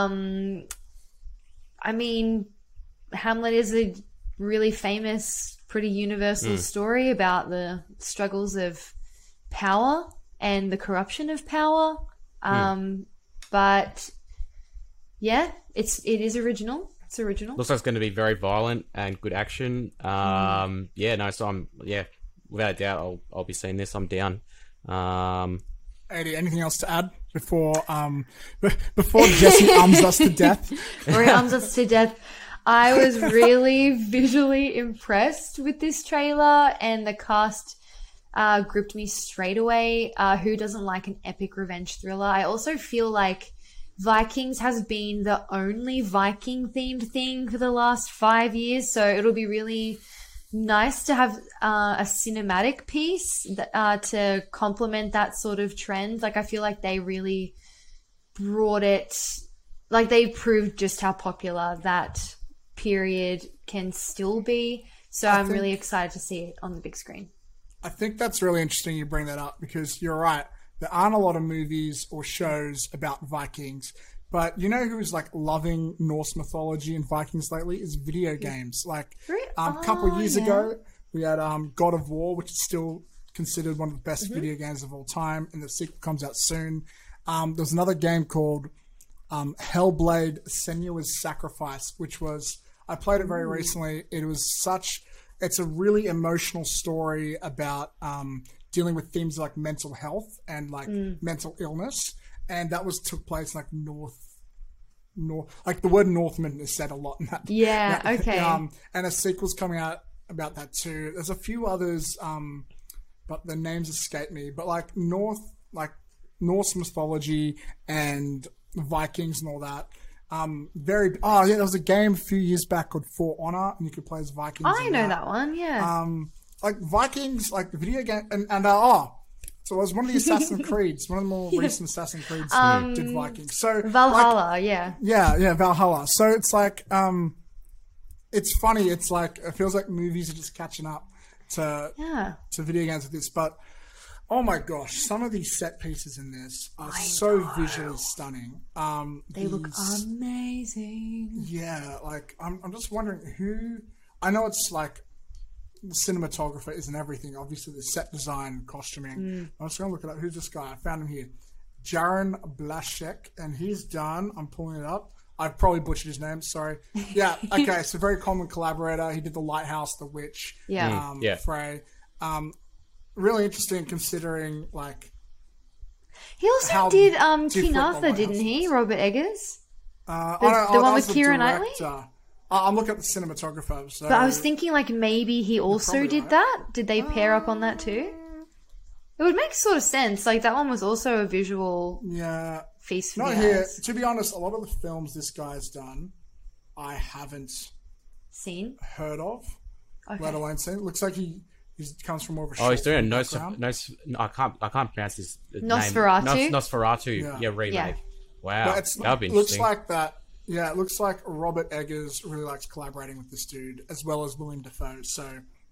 um, I mean, Hamlet is a really famous pretty universal story about the struggles of power and the corruption of power. Um, but yeah, it's it is original. It's original. Looks like it's going to be very violent and good action. Um, mm. Yeah, no, so I'm yeah, without a doubt, I'll I'll be seeing this. I'm down. Um, Eddie, anything else to add before um before Jesse arms us to death? Before he arms us to death. I was really visually impressed with this trailer, and the cast uh, gripped me straight away. Uh, who doesn't like an epic revenge thriller? I also feel like Vikings has been the only Viking-themed thing for the last five years, so it'll be really nice to have uh, a cinematic piece that, uh, to complement that sort of trend. Like, I feel like they really brought it, like they proved just how popular that period can still be. So I I'm think, really excited to see it on the big screen. I think that's really interesting you bring that up, because you're right. There aren't a lot of movies or shows about Vikings. But you know who's like loving Norse mythology and Vikings lately is video games. Like um, a couple oh, of years yeah. ago, we had um, God of War, which is still considered one of the best mm-hmm. video games of all time, and the sequel comes out soon. Um, there's another game called um, Hellblade: Senua's Sacrifice, which was I played it very Ooh. recently. It was such it's a really emotional story about um, dealing with themes like mental health and like mm. mental illness. And that was took place like north, north, like the word Northman is said a lot in that. Yeah, that, okay. Um, and a sequel's coming out about that too. There's a few others, um, but the names escape me. But like North, like Norse mythology and Vikings and all that. Um, very. Oh yeah, there was a game a few years back called For Honor, and you could play as Vikings. I know that. that one. Yeah. Um, like Vikings, like the video game, and and uh, oh. So it was one of the Assassin's Creeds, one of the more yeah. recent Assassin's Creeds um, did Vikings. So Valhalla, like, yeah. Yeah, yeah, Valhalla. So it's like, um, it's funny. It's like, it feels like movies are just catching up to yeah. to video games with this. But, oh my gosh, some of these set pieces in this are I so know. visually stunning. Um, they look amazing. Yeah, like, I'm, I'm just wondering who, I know it's like, the cinematographer isn't everything. Obviously, the set design, costuming. Mm. I'm just going to look it up. Who's this guy? I found him here. Jaron Blashek, and he's done. I'm pulling it up. I've probably butchered his name. Sorry. Yeah. Okay. So very common collaborator. He did The Lighthouse, The Witch. Yeah. Um, yeah. Frey. Um, really interesting considering like. He also did um, King Arthur, didn't he? Robert Eggers. Uh, the I the one with Keira Knightley. I'm looking at the cinematographer. So but I was thinking, like, maybe he also did right. that. Did they pair uh, up on that too? It would make sort of sense. Like, that one was also a visual yeah, feast for not the here. eyes. To be honest, a lot of the films this guy's done, I haven't seen, heard of, okay. let alone seen. It looks like he he comes from more of a. Oh, he's doing a Nos, Nos, no, I can't, I can't pronounce his Nosferatu. name. Nos, Nosferatu, yeah, yeah remake. Yeah. Wow, it's, that'd be it interesting. looks like that. Yeah, it looks like Robert Eggers really likes collaborating with this dude, as well as William Dafoe. So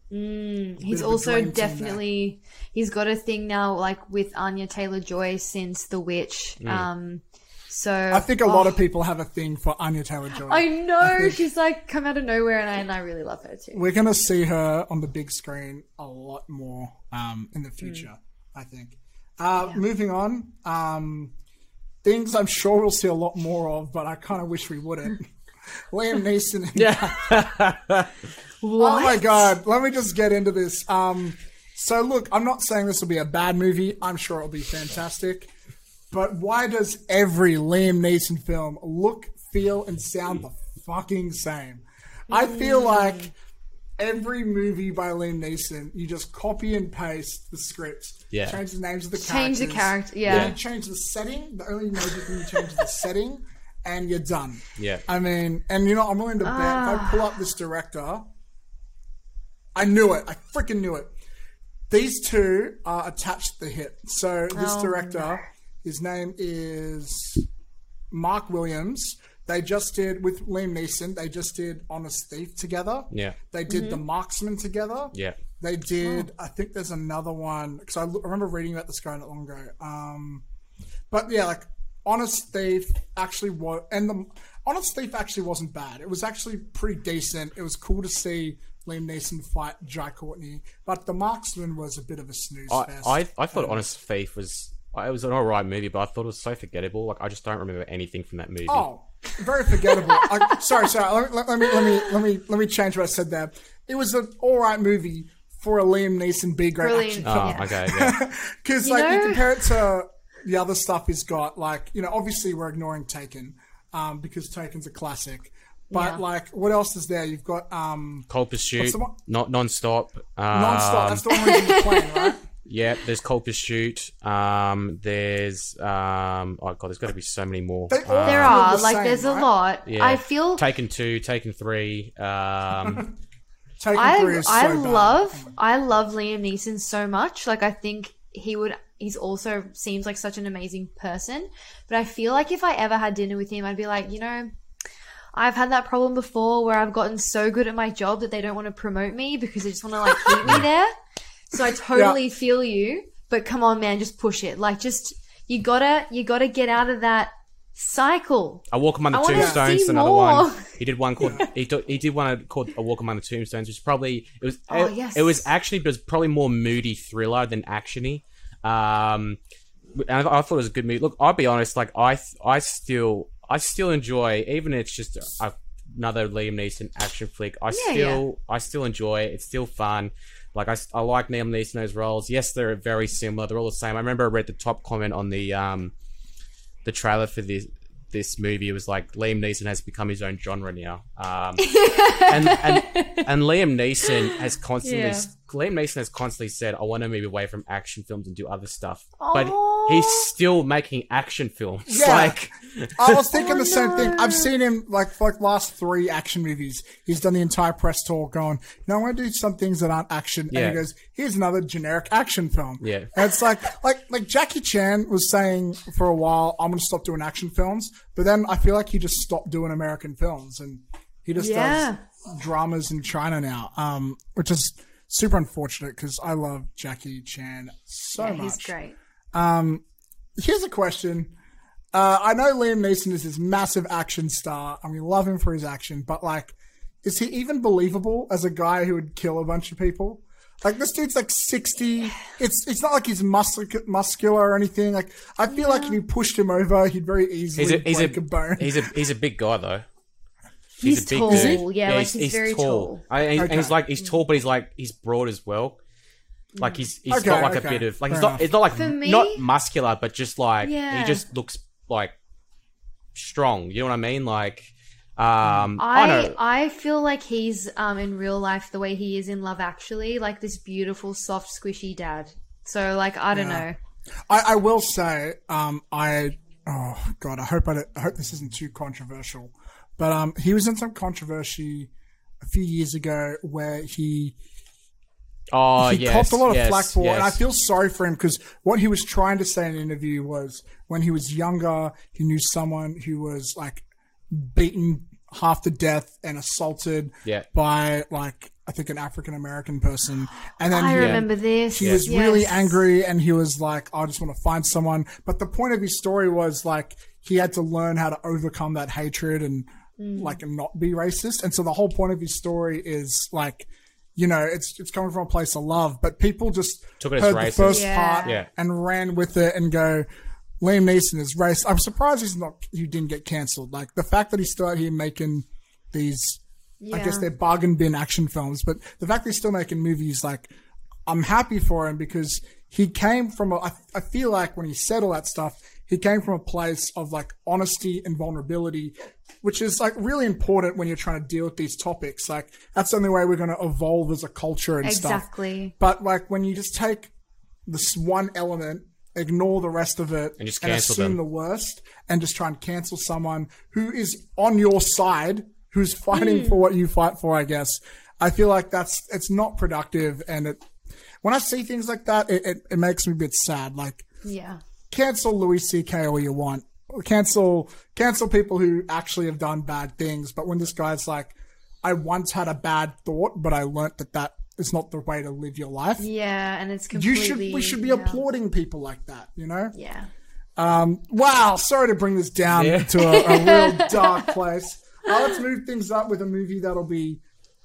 mm, he's also definitely he's got a thing now, like with Anya Taylor-Joy since The Witch. Mm. Um, so I think a oh, lot of people have a thing for Anya Taylor-Joy. I know I she's like come out of nowhere, and I and I really love her too. We're gonna see her on the big screen a lot more um, in the future. Mm. I think. Uh, yeah. Moving on. Um, Things I'm sure we'll see a lot more of, but I kind of wish we wouldn't. Liam Neeson. Yeah. Oh my God. Let me just get into this. Um, so look, I'm not saying this will be a bad movie. I'm sure it'll be fantastic. But why does every Liam Neeson film look, feel, and sound the fucking same? I feel like every movie by Liam Neeson, you just copy and paste the script. Yeah. Change the names of the change characters. Change the character, yeah. Then you change the setting. The only major thing you change is the setting, and you're done. Yeah. I mean, and you know, I'm willing to bet Ah. if I pull up this director, I knew it. I freaking knew it. These two are attached to the hit. So this Oh, director, no. his name is Mark Williams. They just did, with Liam Neeson, they just did Honest Thief together. Yeah. They did The Marksman together. Yeah. They did, I think there's another one, because I, l- I remember reading about this guy not long ago. Um, but yeah, like, Honest Thief actually was, and the Honest Thief actually wasn't bad. It was actually pretty decent. It was cool to see Liam Neeson fight Jai Courtney, but The Marksman was a bit of a snooze I, fest. I, I thought Um, Honest Thief was it was an alright movie, but I thought it was so forgettable. Like I just don't remember anything from that movie. Oh, very forgettable. I, sorry, sorry. Let, let, let me let me let me let me change what I said there. It was an all right movie for a Liam Neeson B grade Brilliant. action Oh, film. Yeah. okay, yeah. Because You like you know- compare it to the other stuff he's got, like you know, obviously we're ignoring Taken, um, because Taken's a classic. But Yeah. like, what else is there? You've got um, Cold Pursuit, the one- not non-stop. Um, Nonstop. That's the one where he's playing, right? Yeah, there's Cold Pursuit. Um, there's um, oh god, there's got to be so many more. They all Uh, There feel are the like same, there's right? a lot. yeah. I feel Taken two, Taken three. Um, Taken I three is so I bad. love I love Liam Neeson so much. Like I think he would. He's also seems like such an amazing person. But I feel like if I ever had dinner with him, I'd be like, you know, I've had that problem before where I've gotten so good at my job that they don't want to promote me because they just want to like keep me there. So I totally feel you. But come on, man, just push it. Like just you gotta you gotta get out of that cycle. A Walk Among the I wanna Tombstones, see another more. one. He did one called he, do, he did one called A Walk Among the Tombstones, which is probably it was Oh, it, yes. it was actually it was probably more moody thriller than actiony. Um, and I, I thought it was a good movie. Look, I'll be honest, like I I still I still enjoy, even if it's just a, another Liam Neeson action flick. I Yeah, still I still enjoy it. It's still fun. Like I, I like Liam Neeson those roles. Yes, they're very similar. They're all the same. I remember I read the top comment on the um the trailer for this this movie. It was like Liam Neeson has become his own genre now. Um, and, and and Liam Neeson has constantly Yeah. Liam Neeson has constantly said, "I want to move away from action films and do other stuff." Aw. But he's still making action films. Yeah. Like I was thinking Oh, the same thing. no. I've seen him like for like last three action movies. He's done the entire press tour going, no, I want to do some things that aren't action. And Yeah. he goes, here's another generic action film. Yeah. And it's like, like, like Jackie Chan was saying for a while, I'm going to stop doing action films. But then I feel like he just stopped doing American films and he just Yeah. does dramas in China now. Um, which is super unfortunate because I love Jackie Chan so Yeah, much. he's great. Here's a question. Uh, I know Liam Neeson is this massive action star, and we love him for his action, but like, is he even believable as a guy who would kill a bunch of people? Like, this dude's like sixty. It's it's not like he's muscu- muscular or anything. Like, I feel like if you pushed him over, he'd very easily he's a he's break a, a, bone. he's a he's a big guy though. He's a big tall. dude. Yeah, like he's, very tall. I, and, Okay. and he's like he's tall, but he's like he's broad as well. Like he's he's Okay, got like okay. a bit of like Fair he's not enough. it's not like For me- not muscular, but just like Yeah. he just looks like strong. You know what I mean? Like um I I know I feel like he's um in real life the way he is in Love Actually, like this beautiful, soft, squishy dad. So like I don't know. I, I will say, um, I oh god, I hope I, don't- I hope this isn't too controversial, but um, he was in some controversy a few years ago where he oh he yes, copped a lot of yes, flack for, yes. and I feel sorry for him because what he was trying to say in an interview was when he was younger, he knew someone who was like beaten half to death and assaulted Yeah. by like I think an African American person, and then I he, remember this. he was Yes. really angry and he was like, I just want to find someone. But the point of his story was like he had to learn how to overcome that hatred and like not be racist. And so the whole point of his story is like, you know, it's it's coming from a place of love, but people just Took it as heard the racist. first Yeah. part Yeah. and ran with it and go, Liam Neeson is racist. I'm surprised he's not he didn't get cancelled. Like the fact that he's still out here making these I guess Yeah. they're bargain bin action films, but the fact that he's still making movies, like, I'm happy for him because he came from a, I, I feel like when he said all that stuff, he came from a place of like honesty and vulnerability, which is like really important when you're trying to deal with these topics. Like, that's the only way we're going to evolve as a culture and stuff. Exactly. But like when you just take this one element, ignore the rest of it, And just and cancel assume them. the worst, and just try and cancel someone who is on your side, who's fighting for what you fight for, I guess. I feel like that's it's not productive, and it when I see things like that, it, it, it makes me a bit sad. Like, Yeah. cancel Louis C K all you want, cancel cancel people who actually have done bad things. But when this guy's like, I once had a bad thought, but I learnt that that is not the way to live your life. Yeah, and it's You completely. should. We should be yeah. applauding people like that. You know. Yeah. Wow. Sorry to bring this down Yeah. to a, a real dark place. Uh, let's move things up with a movie that'll be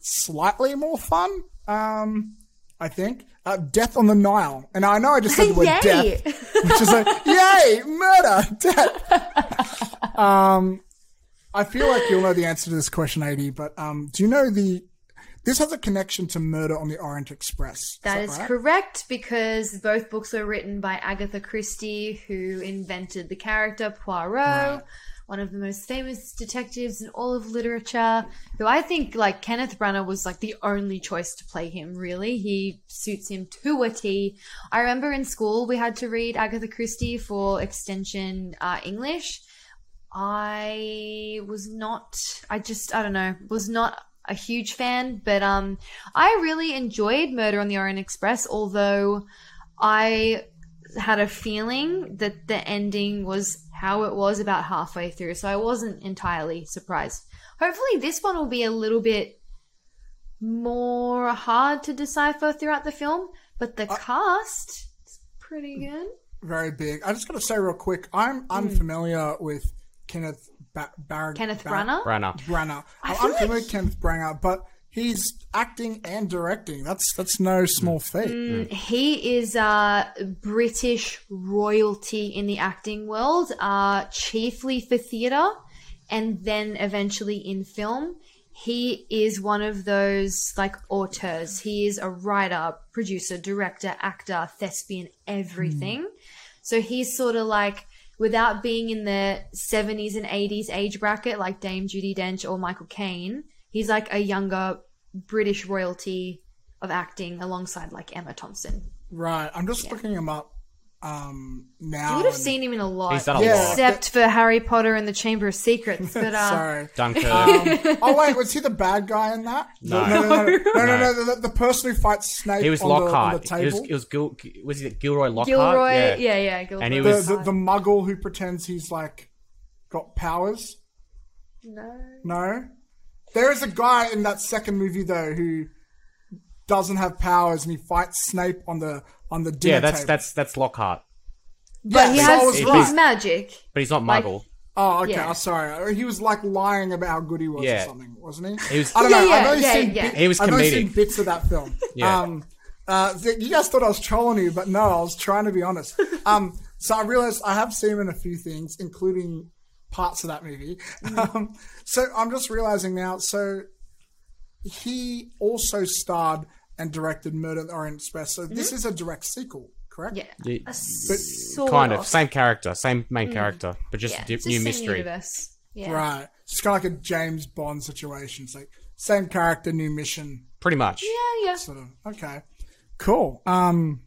slightly more fun. Um, I think uh, Death on the Nile, and I know I just said the word Yay! death, which is like yay, murder, death. um, I feel like you'll know the answer to this question, A D, but um, do you know the? This has a connection to Murder on the Orient Express. Is That that is right? correct, because both books were written by Agatha Christie, who invented the character Poirot, Right. one of the most famous detectives in all of literature, who I think, like, Kenneth Branagh was, like, the only choice to play him, really. He suits him to a T. I remember in school we had to read Agatha Christie for extension uh, English. I was not, I just, I don't know, was not a huge fan, but um, I really enjoyed Murder on the Orient Express, although I had a feeling that the ending was how it was about halfway through, so I wasn't entirely surprised. Hopefully this one will be a little bit more hard to decipher throughout the film, but the uh, cast is pretty good. Very big. I just got to say real quick, I'm unfamiliar mm. with Kenneth ba- Bar- Kenneth Bar- Branagh? Branagh. Branagh. I'm unfamiliar like... with Kenneth Branagh, but he's acting and directing. That's that's no small feat. Mm, he is uh, British royalty in the acting world, uh, chiefly for theatre and then eventually in film. He is one of those, like, auteurs. He is a writer, producer, director, actor, thespian, everything. Mm. So he's sort of like, without being in the seventies and eighties age bracket like Dame Judi Dench or Michael Caine, he's like a younger British royalty of acting alongside like Emma Thompson. Right. I'm just yeah. looking him up um, now. You would have and... seen him in a lot. He's done a yeah, lot. Except for Harry Potter and the Chamber of Secrets. But, uh... Sorry. Dunkirk. Um, oh, wait. Was he the bad guy in that? No. No, no, no. No, no, no, No. no, no the, the person who fights Snape He was on, the, on Lockhart. the table. He was, it was, Gil, was he Gilroy Lockhart? Gilroy. Yeah, Yeah, yeah. Gilroy. And he the, was... the, the muggle who pretends he's, like, got powers. No. No? There is a guy in that second movie, though, who doesn't have powers, and he fights Snape on the on the dinner Yeah, that's table. that's that's Lockhart. But Yeah, he so I has was he's right. magic. But he's not Like- Muggle. Oh, okay. Yeah. I'm sorry. He was like lying about how good he was Yeah. or something, wasn't he? He was- I don't Yeah, know. yeah, I've only yeah, seen yeah. bit- He was I've only seen comedic. bits of that film. Yeah. Um, uh, th- you guys thought I was trolling you, but no, I was trying to be honest. Um, so I realized I have seen him in a few things, including parts of that movie. Mm. Um, so I'm just realizing now. So he also starred and directed Murder on the Orient Express. So Mm-hmm. this is a direct sequel, correct? Yeah. Yeah, A sort kind of. Same character, same main character, but just Yeah, di- it's the new same mystery. universe. Yeah. Right. It's kind of like a James Bond situation. It's like same character, new mission. Pretty much. Yeah, yeah. Sort of. Okay. Cool. Um,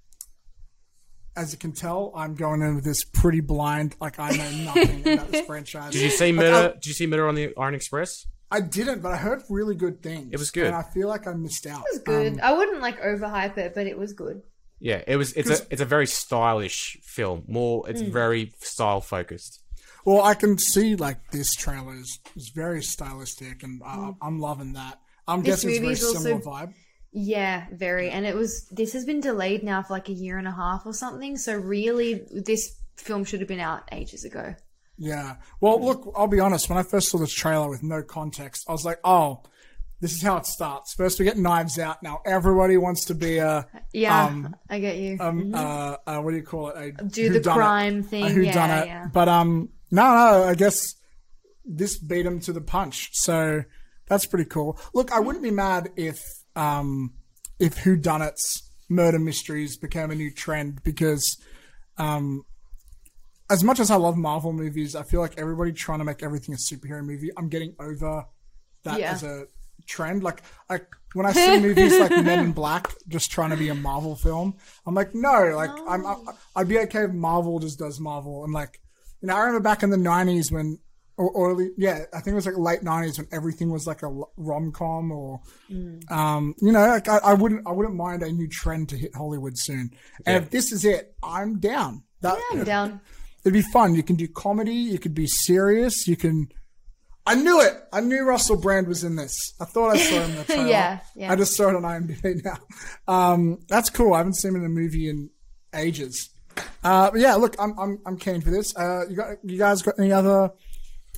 as you can tell, I'm going in with this pretty blind. Like I know nothing about this franchise. Did you see Like, Murder? I, Did you see Murder on the Orient Express? I didn't, but I heard really good things. It was good. and I feel like I missed out. It was good. Um, I wouldn't like overhype it, but it was good. Yeah, it was. It's a it's a very stylish film. More, it's Mm. very style focused. well, I can see like this trailer is, is very stylistic, and I, I'm loving that. I'm This guessing it's a very movie's also- similar vibe. Yeah, very. And it was. This has been delayed now for like a year and a half or something. So really, this film should have been out ages ago. Yeah. Well, look, I'll be honest. When I first saw this trailer with no context, I was like, oh, this is how it starts. First, we get Knives Out. Now, everybody wants to be a, Yeah, um, I get you. um, uh, uh, what do you call it? A Do the whodunit. crime A thing. whodunit. Yeah, yeah. But, um, no, no, I guess this beat him to the punch. So that's pretty cool. Look, I wouldn't be mad if, um, if whodunits, murder mysteries became a new trend because, um, as much as I love Marvel movies, I feel like everybody trying to make everything a superhero movie. I'm getting over that Yeah. as a trend. Like, I, when I see movies like Men in Black just trying to be a Marvel film, I'm like, no, like, No. I'm, I, I'd be okay if Marvel just does Marvel. And like, you know, I remember back in the nineties when, or, or yeah, I think it was like late nineties when everything was like a rom com or, Mm. um, you know, like I, I wouldn't, I wouldn't mind a new trend to hit Hollywood soon. And Yeah. if this is it, I'm down. That, Yeah, I'm down. It'd be fun. You can do comedy. You could be serious. You can. I knew it. I knew Russell Brand was in this. I thought I saw him in the trailer. Yeah, yeah. I just saw it on IMDb now. Um, that's cool. I haven't seen him in a movie in ages. Uh, but yeah, look, I'm I'm I'm keen for this. Uh, you got you guys got any other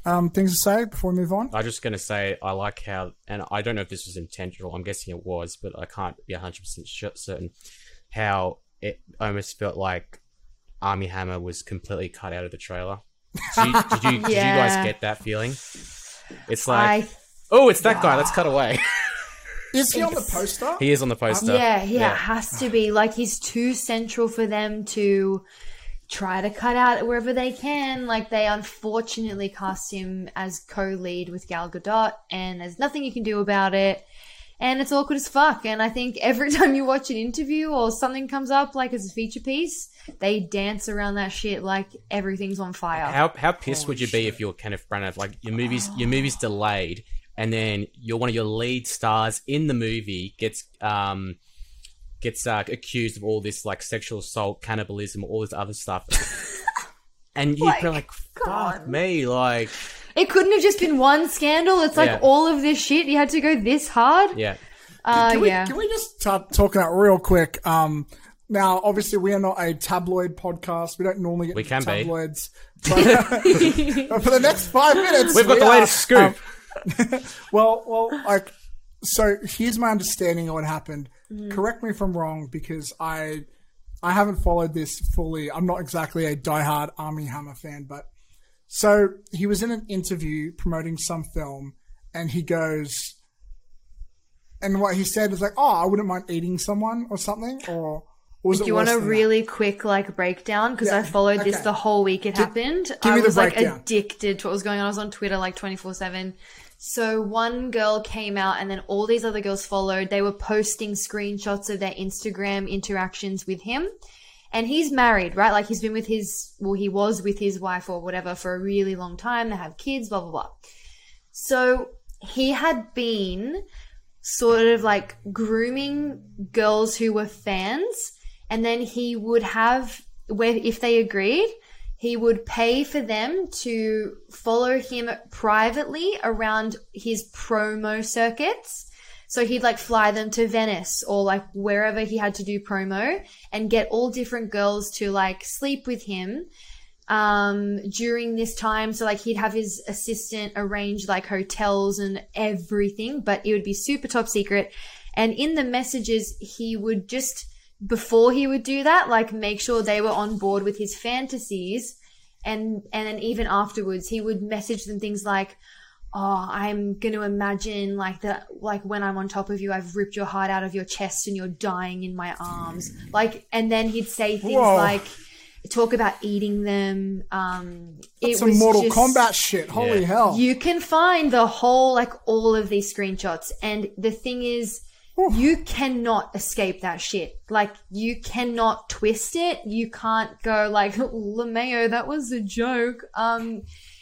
um, things to say before we move on? I'm just going to say I like how, and I don't know if this was intentional. I'm guessing it was, but I can't be one hundred percent certain how it almost felt like Armie Hammer was completely cut out of the trailer. Did you, did you, did you Yeah. guys get that feeling? It's like, I oh, it's that guy. Let's cut away. Is he on the It's- poster? He is on the poster. Yeah, yeah, it has to be. Like, he's too central for them to try to cut out wherever they can. Like, they unfortunately cast him as co-lead with Gal Gadot, and there's nothing you can do about it. And it's awkward as fuck. And I think every time you watch an interview or something comes up, like as a feature piece, they dance around that shit like everything's on fire. How how pissed would you be if you're Kenneth Branagh? Like your movie's your movie's delayed, and then you're one of your lead stars in the movie gets um gets uh, accused of all this like sexual assault, cannibalism, all this other stuff, and you'd be Like, like, "Fuck God. me!" Like, It couldn't have just been one scandal. It's like Yeah. all of this shit. You had to go this hard. yeah, Uh, Can we, yeah. can we just start talking out real quick? Um, now, obviously, we are not a tabloid podcast. We don't normally get We can be. tabloids. But, but for the next five minutes, we've got we the are- latest scoop. um, well, well, like, so here's my understanding of what happened. Mm. Correct me if I'm wrong, because I, I haven't followed this fully. I'm not exactly a diehard Armie Hammer fan, but so he was in an interview promoting some film, and he goes, and what he said was like, "Oh, I wouldn't mind eating someone or something," or. or was Do it you want worse a than that? really quick like breakdown? Because Yeah, I followed this okay. the whole week it happened. give I me the was like breakdown. addicted to what was going on. I was on Twitter like twenty-four seven. So one girl came out and then all these other girls followed. They were posting screenshots of their Instagram interactions with him. And he's married, right? Like he's been with his, well, he was with his wife or whatever for a really long time. They have kids, blah, blah, blah. So he had been sort of like grooming girls who were fans, and then he would have, where if they agreed, he would pay for them to follow him privately around his promo circuits. So he'd like fly them to Venice or like wherever he had to do promo and get all different girls to like sleep with him um during this time. So like he'd have his assistant arrange like hotels and everything, but it would be super top secret. And in the messages he would just, before he would do that, like make sure they were on board with his fantasies, and and then even afterwards he would message them things like, "Oh, I'm going to imagine like that, like when I'm on top of you, I've ripped your heart out of your chest and you're dying in my arms." Like, and then he'd say things Whoa. like, talk about eating them. Um, it Some was Mortal just- Kombat shit. Holy Yeah. hell. You can find the whole, like all of these screenshots. And the thing is, you cannot escape that shit. Like, you cannot twist it. You can't go like, LeMayo, that was a joke. Um,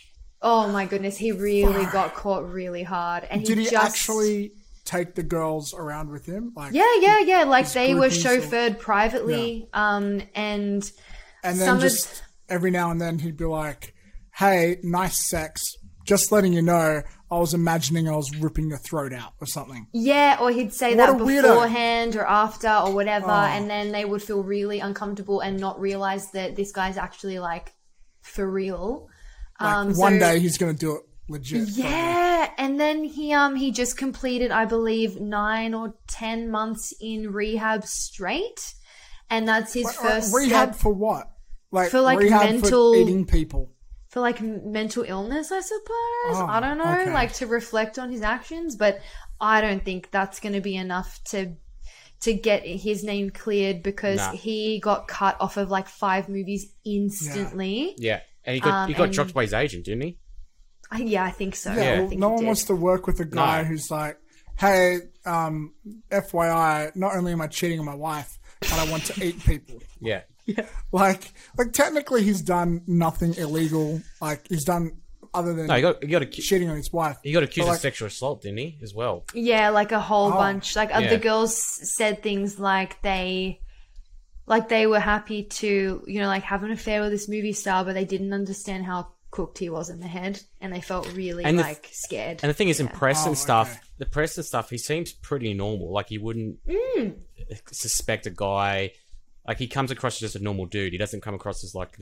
oh my goodness, he really got caught really hard. And Did he just, actually take the girls around with him? Like, Yeah, yeah, yeah. Like his they were groupies or- chauffeured privately. Um, and and then some of- just every now and then he'd be like, "Hey, nice sex. Just letting you know, I was imagining I was ripping your throat out or something." yeah, or he'd say What that a weirdo. beforehand or after or whatever, Oh. and then they would feel really uncomfortable and not realize that this guy's actually like for real. Like, Um, one so- day he's going to do it legit. Yeah, and then he um he just completed, I believe, nine or ten months in rehab straight, and that's his probably. first Rehab step for what? Like, For, like, rehab mental- for eating people. for like m- mental illness, I suppose. Oh, I don't know, okay. like to reflect on his actions, but I don't think that's going to be enough to to get his name cleared, because Nah. he got cut off of like five movies instantly. Yeah, and he got Um, he got and- dropped by his agent, didn't he? I- Yeah, I think so. Yeah, I well, think no he one did. wants to work with a guy No. who's like, "Hey, um, F Y I, not only am I cheating on my wife, but I want to eat people." Yeah, Like, like technically, he's done nothing illegal. Like, he's done other than no, he got he got acu- cheating on his wife. he got accused But, of like, sexual assault, didn't he? As well. Yeah, like a whole Oh. bunch. Like other Yeah. girls said things like they, like they were happy to, you know, like have an affair with this movie star, but they didn't understand how cooked he was in the head, and they felt really And the- like scared. And the thing is, in press Oh, and stuff, okay. the press and stuff, he seems pretty normal. Like he wouldn't suspect a guy. Like he comes across as just a normal dude. He doesn't come across as like this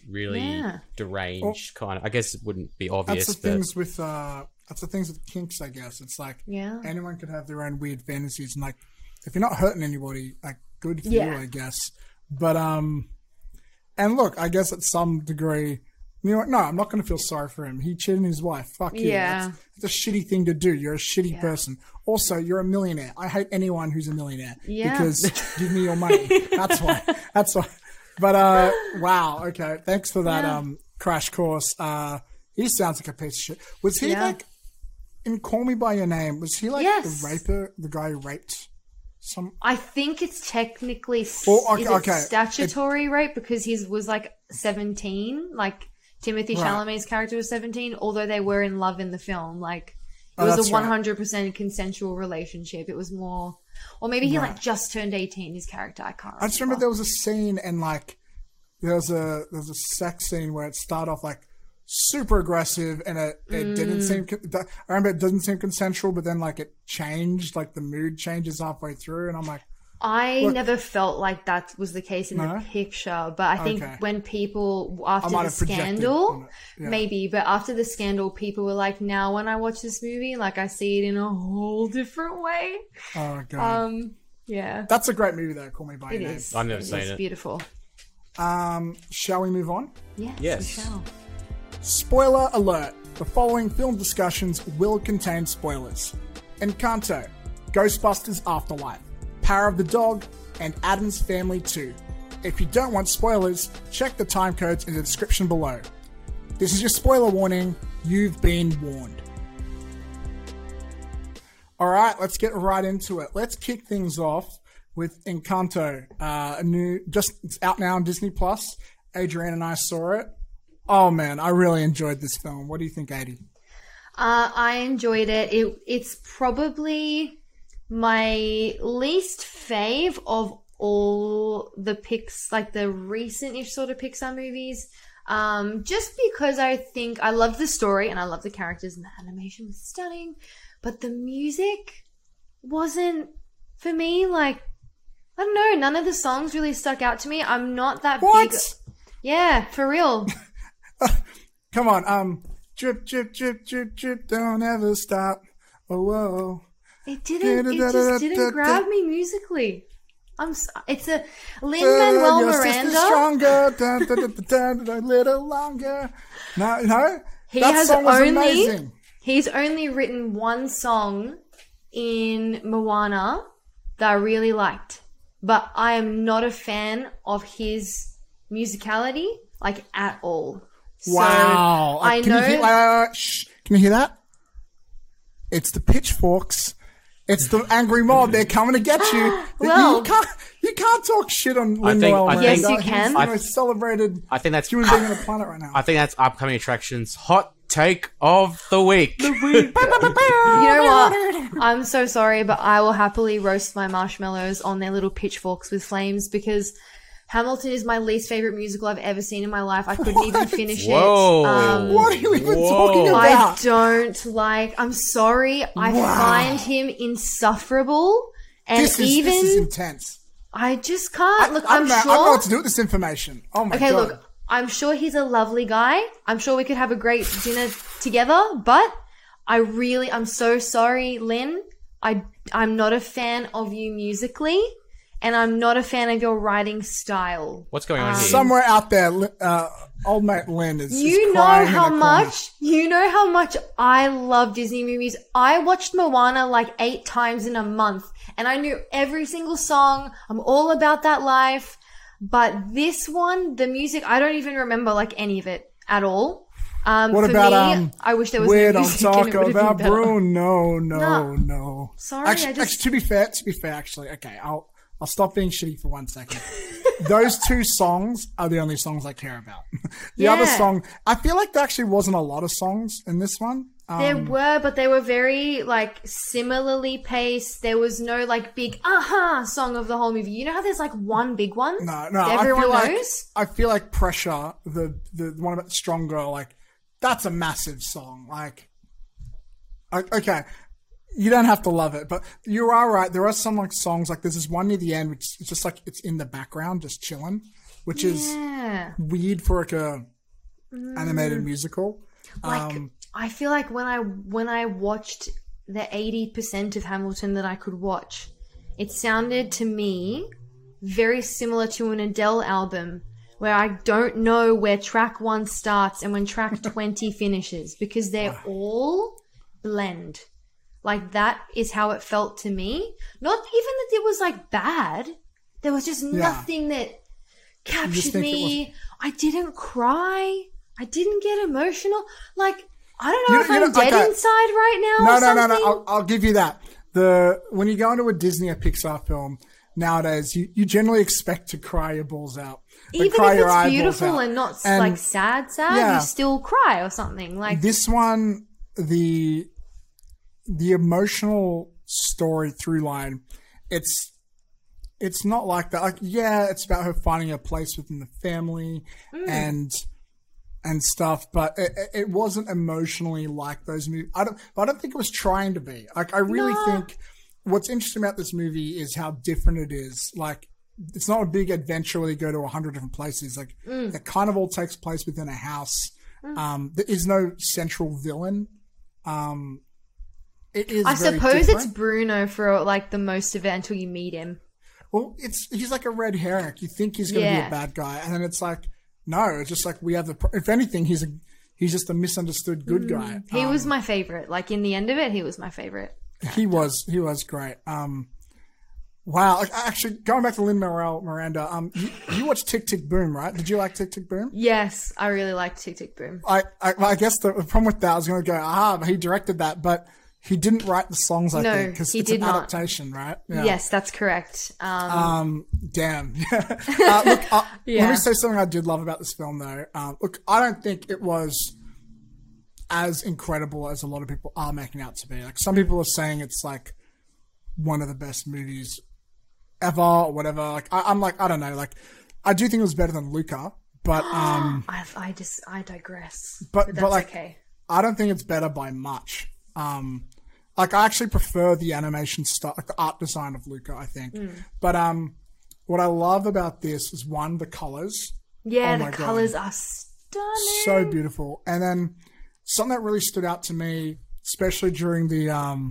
really Yeah. deranged kind of. I guess it wouldn't be obvious, That's the but things with uh, that's the things with kinks. I guess it's like Yeah. anyone could have their own weird fantasies, and like if you're not hurting anybody, like good for Yeah. you, I guess. But um, and look, I guess at some degree, you know what? No, I'm not going to feel sorry for him. He cheated on his wife. Fuck you. Yeah. That's, that's a shitty thing to do. You're a shitty Yeah. person. Also, you're a millionaire. I hate anyone who's a millionaire Yeah. because give me your money. That's why. That's why. But uh, wow. Okay. Thanks for that Yeah. um crash course. Uh, he sounds like a piece of shit. Was he Yeah. like in Call Me by Your Name? Was he like Yes. the raper, the guy who raped some? I think it's technically s- Oh, okay, is it okay. statutory rape because he was like seventeen, like Timothy Right. Chalamet's character was seventeen, although they were in love in the film. Like it Oh, was that's a right. one hundred percent consensual relationship. It was more, or maybe he Right. like just turned eighteen. His character, I can't remember. I just remember there was a scene and like there was a there was a sex scene where it started off like super aggressive and it, it didn't Mm. seem con- I remember it doesn't seem consensual, but then like it changed, like the mood changes halfway through, and I'm like, I Look- never felt like that was the case in No? the picture, but I think Okay. when people after might the have projected scandal, on it. Yeah. maybe, but after the scandal, people were like, "Now, when I watch this movie, like I see it in a whole different way." oh god, Um, yeah, that's a great movie though. Call Me by it Your Name. is. I've never It seen is it. Beautiful. Um, shall we move on? Yes. Yes. We shall. Spoiler alert: the following film discussions will contain spoilers. Encanto, Ghostbusters Afterlife, Power of the Dog, and Addams Family two. If you don't want spoilers, check the time codes in the description below. This is your spoiler warning. You've been warned. Alright, let's get right into it. Let's kick things off with Encanto. Uh, a new, just, it's out now on Disney Plus. Adrienne and I saw it. Oh man, I really enjoyed this film. What do you think, Adi? Uh, I enjoyed it. It it's probably my least fave of all the picks, like the recent-ish sort of Pixar movies. Um, just because I think I love the story and I love the characters and the animation was stunning, but the music wasn't for me. Like, I don't know, none of the songs really stuck out to me. I'm not that What? big. Yeah, for real. Come on, um, drip, drip, drip, drip, drip, don't ever stop. Oh, whoa. It didn't. It just didn't grab me musically. I'm. s- It's a Lin Manuel Your sister's Miranda. stronger, dun, dun, dun, dun, dun, a little longer. No, no, He that has song was only. amazing. He's only written one song in Moana that I really liked, but I am not a fan of his musicality, like at all. So, Wow. I Can know. You hear, uh, shh, can you hear that? It's the pitchforks. It's the angry mob. They're coming to get you. Well- you can't. You can't talk shit on I think- Lin-Manuel I Miranda. think- Yes, you He's can. the I- most celebrated I think that's human being on the planet right now. I think that's upcoming attractions hot take of the week. You know what? I'm so sorry, but I will happily roast my marshmallows on their little pitchforks with flames because Hamilton is my least favorite musical I've ever seen in my life. I couldn't even What? finish Whoa. it. Um, What are you even Whoa. talking I about? don't like. I'm sorry. I Wow. find him insufferable, and This is, even this is intense. I just can't. Look, I I'm don't know, I don't know sure. what to do with this information. Oh my Okay, god. look, I'm sure he's a lovely guy. I'm sure we could have a great dinner together, but I really, I'm so sorry, Lynn. I, I'm not a fan of you musically, and I'm not a fan of your writing style. What's going on here? Somewhere out there, Li- uh, old mate Lynn is. You is know crying in how a corner. much, you know how much I love Disney movies. I watched Moana like eight times in a month, and I knew every single song. I'm all about that life. But this one, the music, I don't even remember like any of it at all. Um, What for about me, um? I wish there was we no don't music talk and it would have about been better. Bruno. No, No. no. Sorry, actually, I just- actually, to be fair, to be fair, actually, okay, I'll I'll stop being shitty for one second. Those two songs are the only songs I care about. the Yeah. other song, I feel like there actually wasn't a lot of songs in this one. Um, There were, but they were very like similarly paced. There was no like big aha song of the whole movie. You know how there's like one big one no, no, that everyone I feel knows. like I feel like Pressure, the the one about Strong Girl, like that's a massive song. Like, o- okay. You don't have to love it, but you are right. There are some like songs like there's this one near the end, which is just like it's in the background, just chilling. which is Yeah. weird for like a animated musical. Like Um, I feel like when I when I watched the eighty percent of Hamilton that I could watch, it sounded to me very similar to an Adele album where I don't know where track one starts and when track twenty finishes because they're all blend. Like that is how it felt to me. Not even that it was like bad. There was just Yeah. nothing that captured think it me. I didn't cry. I didn't get emotional. Like I don't know You- if you I'm know, dead okay. inside right now. no, or no, no, something. no. I'll, I'll give you that. The when you go into a Disney or Pixar film nowadays, you, you generally expect to cry your balls out. Like, Even cry if your it's eyeballs beautiful out. and not And like sad, sad, yeah. you still cry or something. Like This one, the the emotional story through line, it's it's not like that. Like, yeah, it's about her finding a place within the family Mm. and and stuff, but it, it- it wasn't emotionally like those movies. I don't, but I don't think it was trying to be. Like, I really No. think what's interesting about this movie is how different it is. Like, it's not a big adventure where you go to a hundred different places. Like, Mm. it kind of all takes place within a house. Um, there is no central villain. Um, it is. I very suppose different. it's Bruno for like the most of it until you meet him. Well, it's he's like a red herring. You think he's going to be Yeah. a bad guy, and then it's like, no, it's just like we have the. pro- If anything, he's a he's just a misunderstood good guy. He Um, was my favorite. Like in the end of it, he was my favorite. he was he was great. Um, wow. Like, actually, going back to Lin Manuel Miranda, um, you, you watched Tick Tick Boom, right? Did you like Tick Tick Boom? Yes, I really liked Tick Tick Boom. I I, well, I guess the problem with that I was going to go, ah, he directed that, but he didn't write the songs. I No, think because he it's did an not. adaptation, right? Yeah. Yes, that's correct. Um, Um, damn. uh, look, uh, let Yeah. me say something I did love about this film, though. Um, look, I don't think it was as incredible as a lot of people are making out to be. Like, some people are saying it's like one of the best movies ever, or whatever. Like, I, I'm like, I don't know. Like, I do think it was better than Luca, but um, I, I just I digress. But- But, but, that's like, okay. I don't think it's better by much. Um, like, I actually prefer the animation style, like the art design of Luca, I think. Mm. But um, what I love about this is, one, the colors. Yeah, oh the my God. colors are stunning. So beautiful. And then something that really stood out to me, especially during the um,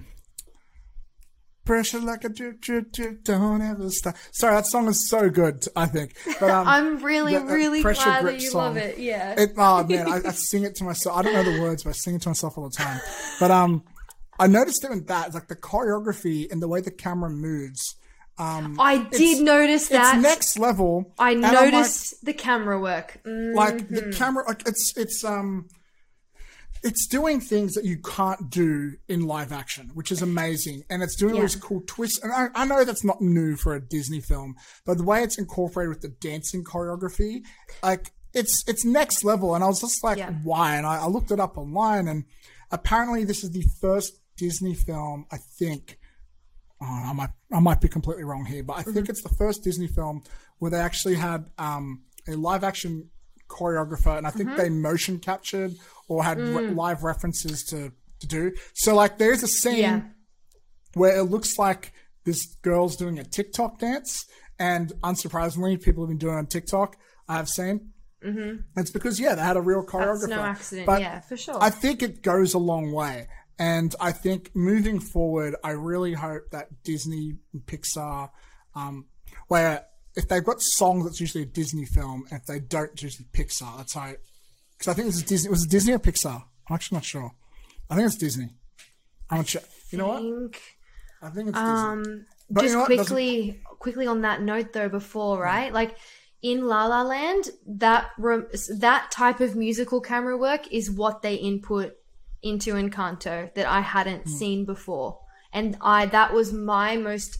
pressure like a drip, drip, drip, don't ever stop. Sorry, that song is so good, I think. But um, I'm really, that- that really Pressure glad Grip that you song. love it. Yeah. It, oh man, I, I sing it to myself. I don't know the words, but I sing it to myself all the time. But um, I noticed it in that, like the choreography and the way the camera moves. Um, I did notice that. it's next level. I and I'm like- noticed the camera work. Mm. like the camera, like it's it's um, it's doing things that you can't do in live action, which is amazing, and it's doing all Yeah. these cool twists. And I, I know that's not new for a Disney film, but the way it's incorporated with the dancing choreography, like it's it's next level. And I was just like, Yeah. why? And I, I looked it up online, and apparently this is the first Disney film, I think. Oh, I might I might be completely wrong here, but I think Mm-hmm. it's the first Disney film where they actually had um, a live action choreographer, and I think Mm-hmm. they motion captured or had Mm. re- live references to, to do. So like there's a scene Yeah. where it looks like this girl's doing a TikTok dance, and unsurprisingly, people have been doing it on TikTok. I have seen. Mm-hmm. It's because yeah, they had a real choreographer. That's no accident. But Yeah, for sure. I think it goes a long way. And I think moving forward, I really hope that Disney and Pixar, um, where if they've got songs, it's usually a Disney film. And if they don't, it's usually Pixar. That's how, because I think this is Disney. Was it Disney or Pixar? I'm actually not sure. I think it's Disney. I'm not sure. You know what? think, I think it's Disney. um, But you just know what? Doesn't- quickly, quickly on that note though, before right, like in La La Land, that rom- that type of musical camera work is what they input into Encanto that I hadn't Hmm. seen before, and I that was my most,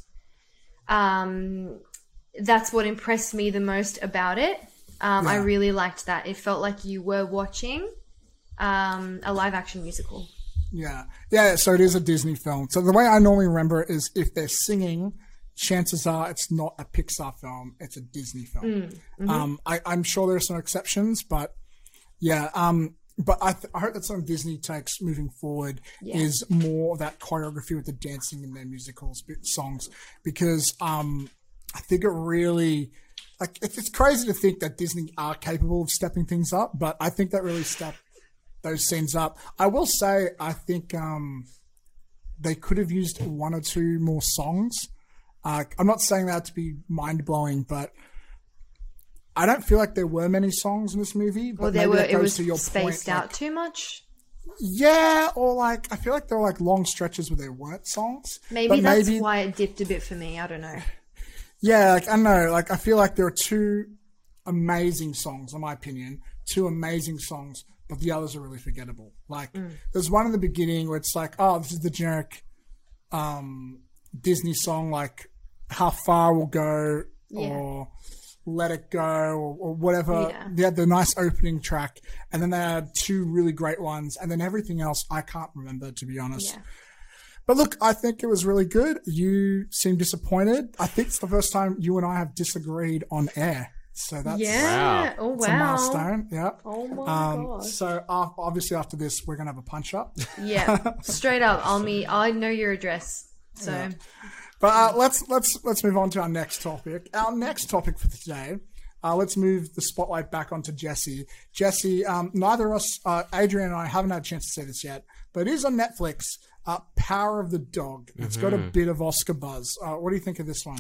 um, that's what impressed me the most about it. Um, I Yeah. really liked that. It felt like you were watching um, a live action musical. Yeah. Yeah, so it is a Disney film. So the way I normally remember it is if they're singing, chances are it's not a Pixar film, it's a Disney film. Mm, mm-hmm. Um, I, I'm sure there are some exceptions, but yeah. Um, but I, th- I hope that something Disney takes moving forward Yeah. is more of that choreography with the dancing in their musicals, bit- songs, because um, I think it really like it's, it's crazy to think that Disney are capable of stepping things up, but I think that really stepped those scenes up. I will say, I think um, they could have used one or two more songs. Uh, I'm not saying that to be mind blowing, but I don't feel like there were many songs in this movie. But Well, there maybe were. that It goes was to your spaced point, out like, too much. yeah, or like I feel like there were like long stretches where there weren't songs. Maybe but that's maybe, why it dipped a bit for me. I don't know. Yeah, like I don't know, like I feel like there are two amazing songs, in my opinion, two amazing songs, but the others are really forgettable. Like Mm. there's one in the beginning where it's like, oh, this is the generic um, Disney song, like "How Far We'll Go" Yeah. or "Let It Go" or, or whatever. Yeah. They had the nice opening track, and then they had two really great ones, and then everything else I can't remember, to be honest. Yeah. But look, I think it was really good. You seem disappointed. I think it's the first time you and I have disagreed on air. So that's Yeah. Wow. Oh it's a wow. milestone. Yeah. Oh my Um, god. so uh, obviously after this, we're going to have a punch up. Yeah. Straight up, I'll meet. I know your address. So Yeah. But uh, let's let's let's move on to our next topic. Our next topic for today. Uh, let's move the spotlight back onto Jesse. Jesse, um, neither of us, uh, Adrian and I, haven't had a chance to see this yet, but it is on Netflix. Uh, Power of the Dog. It's got a bit of Oscar buzz. Uh, what do you think of this one?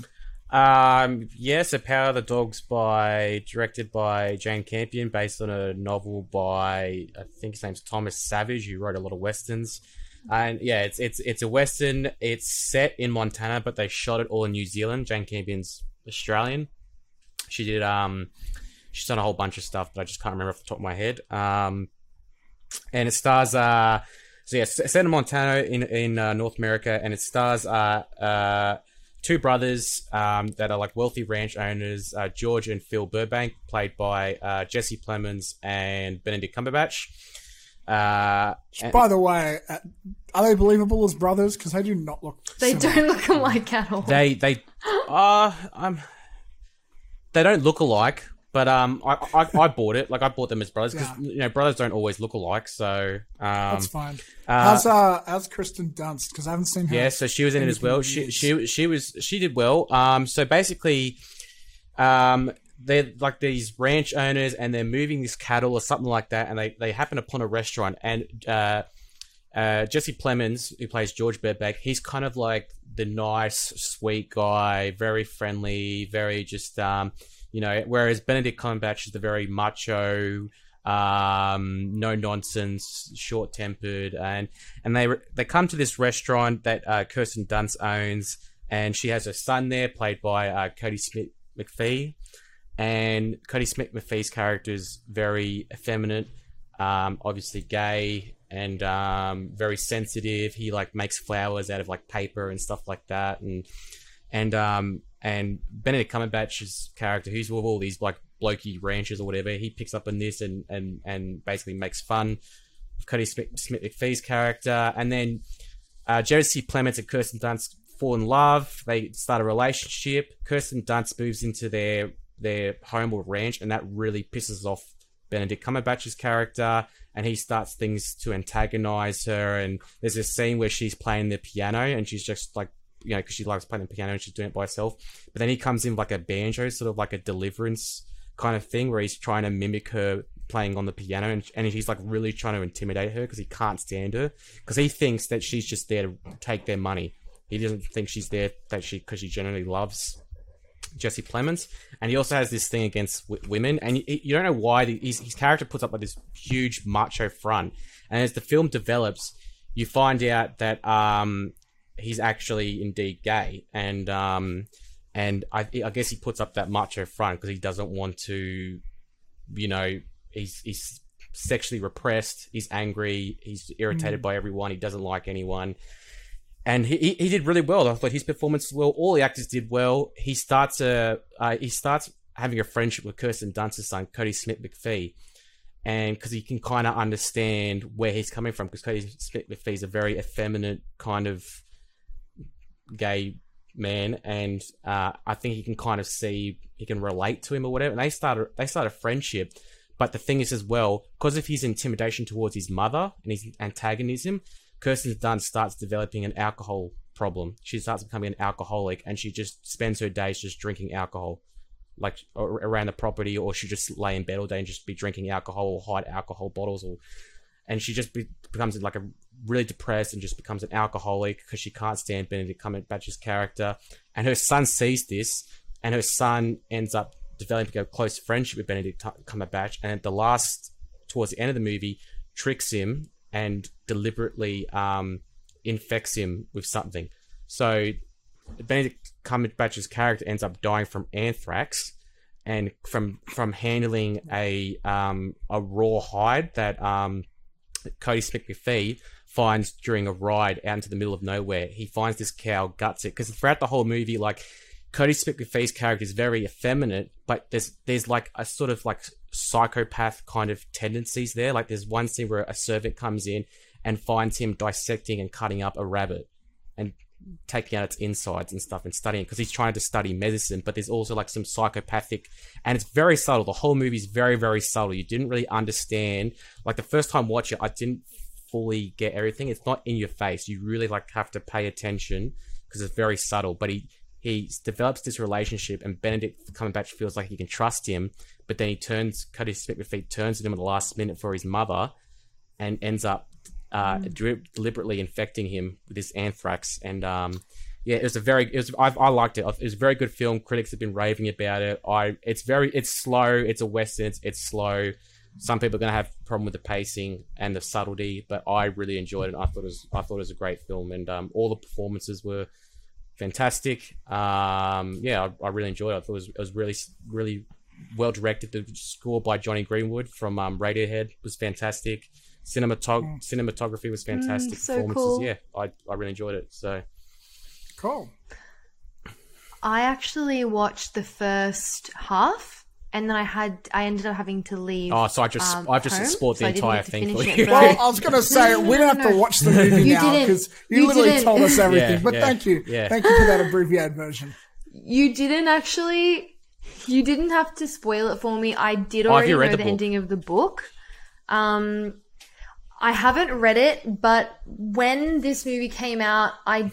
Um, yeah, so Power of the Dogs by directed by Jane Campion, based on a novel by I think his name's Thomas Savage, who wrote a lot of westerns. And yeah, it's it's it's a western. It's set in Montana, but they shot it all in New Zealand. Jane Campion's Australian. She did um, she's done a whole bunch of stuff, but I just can't remember off the top of my head. Um, and it stars uh, so yeah, it's set in Montana in in uh, North America, and it stars uh uh. two brothers um, that are like wealthy ranch owners, uh, George and Phil Burbank, played by uh, Jesse Plemons and Benedict Cumberbatch. Uh, and- By the way, uh, are they believable as brothers? Because they do not look. they similar. don't look alike at all. they they uh um they don't look alike, but um I, I I bought it like I bought them as brothers because Yeah. you know brothers don't always look alike. So um That's fine. uh, how's uh how's Kristen Dunst? Because I haven't seen her. yeah, so she was in it as anything well. in She years. she she was she did well. Um, so basically, um, they're like these ranch owners, and they're moving this cattle or something like that, and they they happen upon a restaurant, and uh, uh, Jesse Plemons, who plays George Burbank, he's kind of like the nice, sweet guy, very friendly, very just um, you know, whereas Benedict Cumberbatch is the very macho. Um, no nonsense, short tempered, and and they they come to this restaurant that uh, Kirsten Dunst owns, and she has a son there, played by uh, Cody Smith McPhee, and Cody Smith McPhee's character is very effeminate, um, obviously gay, and um, very sensitive. He like makes flowers out of like paper and stuff like that, and and um and Benedict Cumberbatch's character, who's with all these like blokey ranchers or whatever, he picks up on this and and and basically makes fun of Cody Smith, Smith McPhee's character, and then uh, Jesse Plemons and Kirsten Dunst fall in love. They start a relationship. Kirsten Dunst moves into their their home or ranch, and that really pisses off Benedict Cumberbatch's character, and he starts things to antagonize her. And there's a scene where she's playing the piano, and she's just like, you know, because she likes playing the piano and she's doing it by herself. But then he comes in like a banjo, sort of like a Deliverance kind of thing, where he's trying to mimic her playing on the piano, and, and he's like really trying to intimidate her because he can't stand her, because he thinks that she's just there to take their money. He doesn't think she's there that she because she generally loves Jesse Plemons. And he also has this thing against w- women, and you, you don't know why. The, his, his character puts up like this huge macho front, and as the film develops, you find out that um he's actually indeed gay, and um and I, I guess he puts up that macho front because he doesn't want to, you know, he's he's sexually repressed, he's angry, he's irritated mm. by everyone, he doesn't like anyone. And he, he he did really well. I thought his performance was well. All the actors did well. He starts a uh, he starts having a friendship with Kirsten Dunst's son, Cody Smith McPhee, and because he can kind of understand where he's coming from, because Cody Smith McPhee is a very effeminate kind of gay man, and uh, I think he can kind of see, he can relate to him or whatever. And they start a, they start a friendship. But the thing is as well, because of his intimidation towards his mother and his antagonism, Kirsten Dunst starts developing an alcohol problem. She starts becoming an alcoholic, and she just spends her days just drinking alcohol like or, around the property, or she'd just lay in bed all day and just be drinking alcohol or hide alcohol bottles, or and she just be, becomes like a really depressed and just becomes an alcoholic because she can't stand Benedict Cumberbatch's character. And her son sees this, and her son ends up developing a close friendship with Benedict Cumberbatch, and at the last, towards the end of the movie, tricks him and deliberately um, infects him with something. So Benedict Cumberbatch's character ends up dying from anthrax, and from from handling a um, a raw hide that um, Cody Smith-McPhee finds during a ride out into the middle of nowhere. He finds this cow, guts it, because throughout the whole movie, like, Cody Smith-McPhee's character is very effeminate, but there's there's like a sort of like psychopath kind of tendencies there. Like, there's one scene where a servant comes in and finds him dissecting and cutting up a rabbit and taking out its insides and stuff and studying, because he's trying to study medicine. But there's also like some psychopathic, and it's very subtle. The whole movie is very, very subtle. You didn't really understand. Like, the first time watch it, I didn't fully get everything. It's not in your face. You really like have to pay attention because it's very subtle. But he he develops this relationship, and Benedict Cumberbatch feels like he can trust him. But then he turns, Cody Smith-McPhee turns to him at the last minute for his mother, and ends up uh, mm. de- deliberately infecting him with this anthrax. And um, yeah, it was a very, it was I, I liked it. It was a very good film. Critics have been raving about it. I it's very it's slow. It's a western. It's, it's slow. Some people are going to have a problem with the pacing and the subtlety, but I really enjoyed it. I thought it was I thought it was a great film, and um, all the performances were fantastic. Um, yeah, I, I really enjoyed it. I thought it was, it was really, really well directed. The score by Johnny Greenwood from um, Radiohead was fantastic. Cinematog- mm. Cinematography was fantastic. Mm, so Performances, cool. yeah, I, I really enjoyed it. So cool. I actually watched the first half, and then I had I ended up having to leave. Oh, so I just um, I've just home, spoiled the so I didn't entire get to thing for finish you. it, Well, but- I was going to say, No, we no, don't have no. to watch the movie You now didn't. because you, You literally didn't. told us everything. Yeah, but yeah, thank you. yeah. Thank you for that abbreviated version. You didn't actually. You didn't have to spoil it for me. I did Oh, have already you know read the, the book? ending of the book. Um, I haven't read it, but when this movie came out, I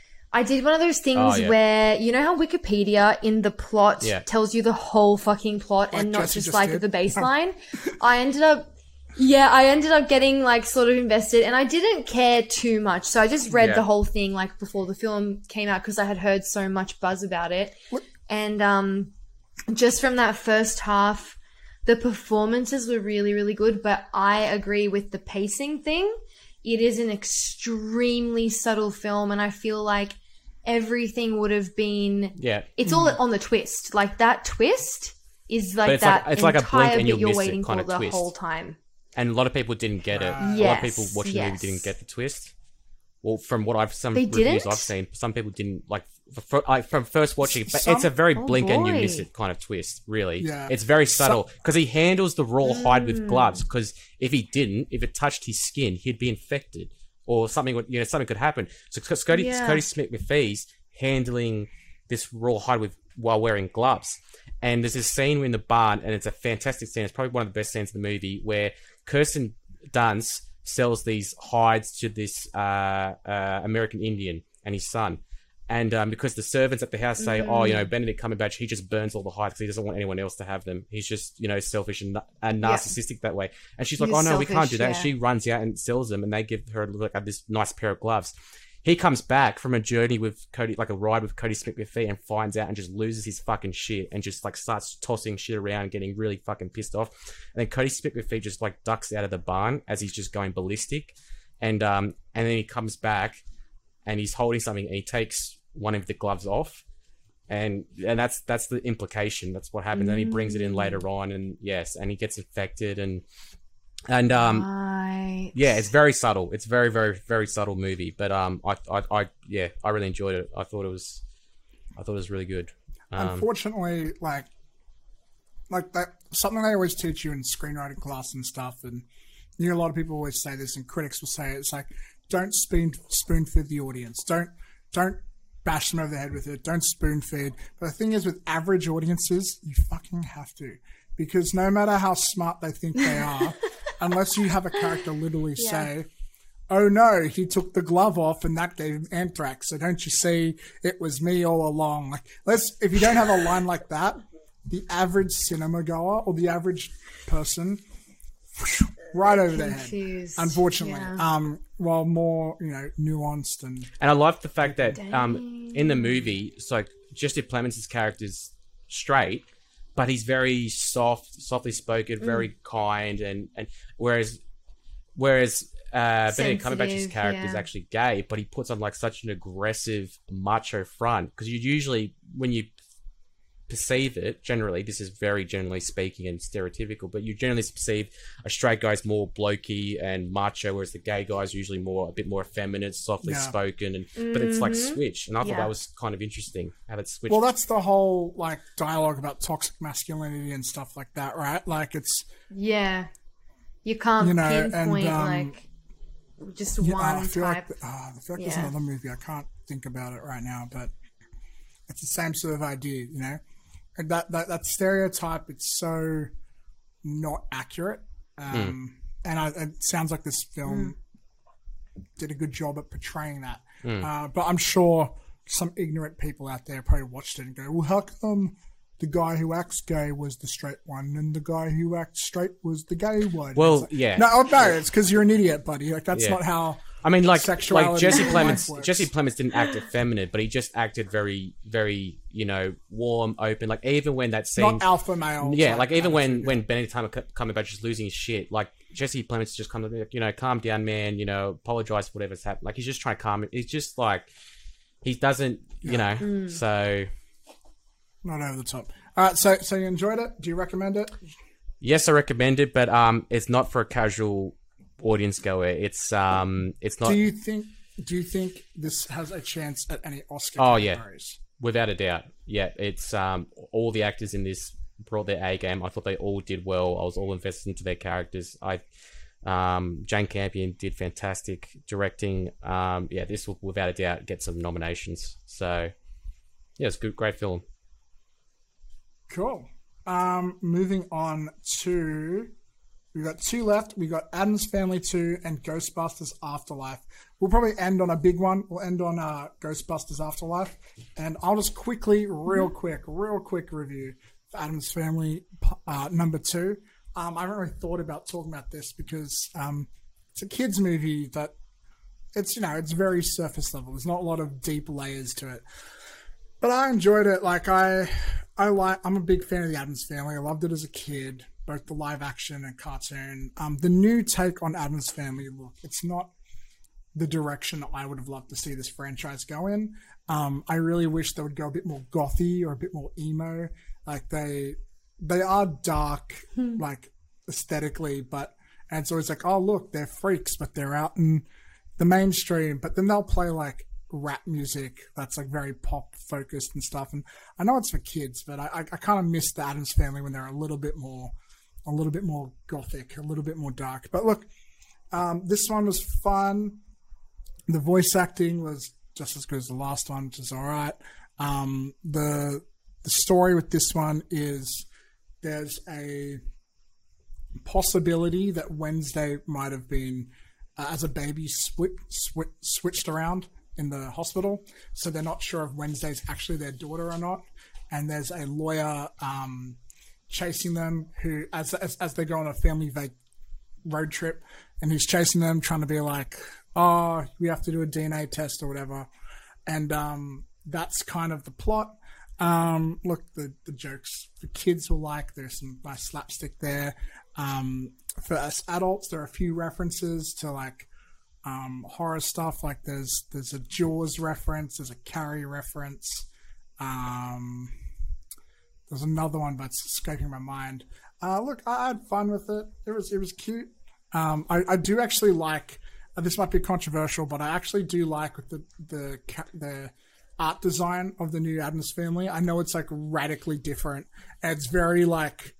I did one of those things Oh, yeah. where, you know how Wikipedia in the plot Yeah. tells you the whole fucking plot Like and not Jesse just just like did. the baseline? I ended up. Yeah, I ended up getting like sort of invested, and I didn't care too much. So I just read Yeah. the whole thing like before the film came out because I had heard so much buzz about it. What? And um, just from that first half, the performances were really, really good. But I agree with the pacing thing. It is an extremely subtle film, and I feel like everything would have been. Yeah, It's all on the twist. Like that twist is like But it's like- that it's like a entire blink and bit you'll you're miss it waiting kind for of the twist. whole time. and a lot of people didn't get it. Right. A lot of Yes, people watching the movie yes. didn't get the twist. Well, from what I've some They reviews didn't? I've seen, some people didn't like. For, like from first watching, but Some- it's a very Oh, blink and you boy. miss it kind of twist. Really, Yeah. it's very subtle because he handles the raw hide Mm. with gloves. Because if he didn't, if it touched his skin, he'd be infected or something. would- You know, something could happen. So Cody, Yeah. Cody Smith-McPhee's handling this raw hide with while wearing gloves. And there's this scene in the barn, and it's a fantastic scene. It's probably one of the best scenes in the movie where Kirsten Dunst sells these hides to this uh, uh, American Indian and his son. And um, because the servants at the house say, oh, you know, Benedict Cumberbatch, he just burns all the hides because he doesn't want anyone else to have them. He's just, you know, selfish and, and narcissistic that way. And she's like, He's oh, no, we can't selfish, do that. And yeah. she runs out and sells them, and they give her like this nice pair of gloves. He comes back from a journey with Cody, like a ride with Cody Smith-McPhee, and finds out and just loses his fucking shit and just like starts tossing shit around, getting really fucking pissed off. And then Cody Smith-McPhee just like ducks out of the barn as he's just going ballistic, and um and then he comes back and he's holding something and he takes one of the gloves off, and and that's that's the implication. That's what happens. And he brings it in later on, and yes, and he gets infected and. And um, Right. yeah, it's very subtle. It's very, very, very subtle movie. But um, I, I, I, yeah, I really enjoyed it. I thought it was, I thought it was really good. Um, Unfortunately, like, like that something they always teach you in screenwriting class and stuff, and you know, a lot of people always say this, and critics will say it, it's like, don't spoon spoon feed the audience. Don't don't bash them over the head with it. Don't spoon feed. But the thing is, with average audiences, you fucking have to, because no matter how smart they think they are, unless you have a character literally Yeah. say, oh no, he took the glove off and that gave him anthrax. So don't you see, it was me all along. Like, let's, if you don't have a line like that, the average cinema goer or the average person right over their head, Confused. unfortunately. Yeah. Um, while more, you know, nuanced and And I love the fact that um, Dang. in the movie, it's like Jesse Plemons' character's straight, but he's very soft, softly spoken, very Mm. kind, and, and whereas whereas uh, Benedict Cumberbatch's Sensitive, character is yeah. actually gay, but he puts on like such an aggressive macho front because you usually when you perceive it, generally, this is very generally speaking and stereotypical, but you generally perceive a straight guy's more blokey and macho, whereas the gay guy's usually more a bit more effeminate, softly Yeah. spoken, and but it's like Mhm. switched, and I thought Yeah. that was kind of interesting how it switched. well, that's the whole like dialogue about toxic masculinity and stuff like that, right? Like it's Yeah. You can't You know, and, pinpoint um, like just yeah, one I feel type. like uh, I feel like there's Yeah. another movie I can't think about it right now, but it's the same sort of idea, you know. And that that that stereotype, it's so not accurate, um, and I, it sounds like this film did a good job at portraying that. Uh, but I'm sure some ignorant people out there probably watched it and go, "Well, how come the guy who acts gay was the straight one, and the guy who acts straight was the gay one?" Well, It's like, yeah. no, oh, no, it's because you're an idiot, buddy. Like that's Yeah. not how. I mean, like, like sexuality Jesse in life Plemons. works. Jesse Plemons didn't act effeminate, but he just acted very, very, you know, warm, open. Like even when that scene, Not alpha male. yeah, type like even when attitude. when Benedict Cumberbatch is losing his shit, like Jesse Plemons just kind of like, you know, calm down, man. You know, apologize for whatever's happened. Like he's just trying to calm it. He's just like he doesn't, you know. Mm. So not over the top. All right, so so you enjoyed it? Do you recommend it? yes, I recommend it, but um, it's not for a casual audience goer. It's um, it's not. Do you think? Do you think this has a chance at any Oscar Oh, yeah. categories? Without a doubt, yeah. It's um, all the actors in this brought their A game. I thought they all did well. I was all invested into their characters. I, um, Jane Campion did fantastic directing. Um, yeah, this will without a doubt get some nominations. So, yeah, it's a good, great film. Cool. Um, moving on to, we got two left. We got Addams Family two and Ghostbusters Afterlife. We'll probably end on a big one. We'll end on uh, Ghostbusters Afterlife, and I'll just quickly, real quick, real quick review for Addams Family uh, number two. Um, I haven't really thought about talking about this because um, it's a kids movie that it's, you know, it's very surface level. There's not a lot of deep layers to it. But I enjoyed it. Like I, I like. I'm a big fan of the Addams Family. I loved it as a kid, both the live action and cartoon. Um, the new take on Addams Family, look, it's not the direction that I would have loved to see this franchise go in. Um, I really wish they would go a bit more gothy or a bit more emo. Like they, they are dark, like aesthetically, but and it's always like, oh look, they're freaks, but they're out in the mainstream. But then they'll play like rap music that's like very pop focused and stuff. And I know it's for kids, but I, I, I kind of miss the Addams Family when they're a little bit more, a little bit more gothic, a little bit more dark. But look, um, this one was fun. The voice acting was just as good as the last one, which is all right. Um, the the story with this one is there's a possibility that Wednesday might have been, uh, as a baby, split, switch, switched around in the hospital. So they're not sure if Wednesday's actually their daughter or not. And there's a lawyer um, chasing them who, as, as as they go on a family vac- road trip, and he's chasing them, trying to be like, oh, we have to do a D N A test or whatever. And um, that's kind of the plot. Um, look, the, the jokes for kids will like, there's some nice slapstick there. Um, for us adults, there are a few references to like um, horror stuff. Like there's there's a Jaws reference, there's a Carrie reference. Um, there's another one, but it's escaping my mind. Uh, look, I had fun with it. It was it was cute. Um, I, I do actually like. Uh, this might be controversial, but I actually do like the the the art design of the new Addams Family. I know it's like radically different, and it's very like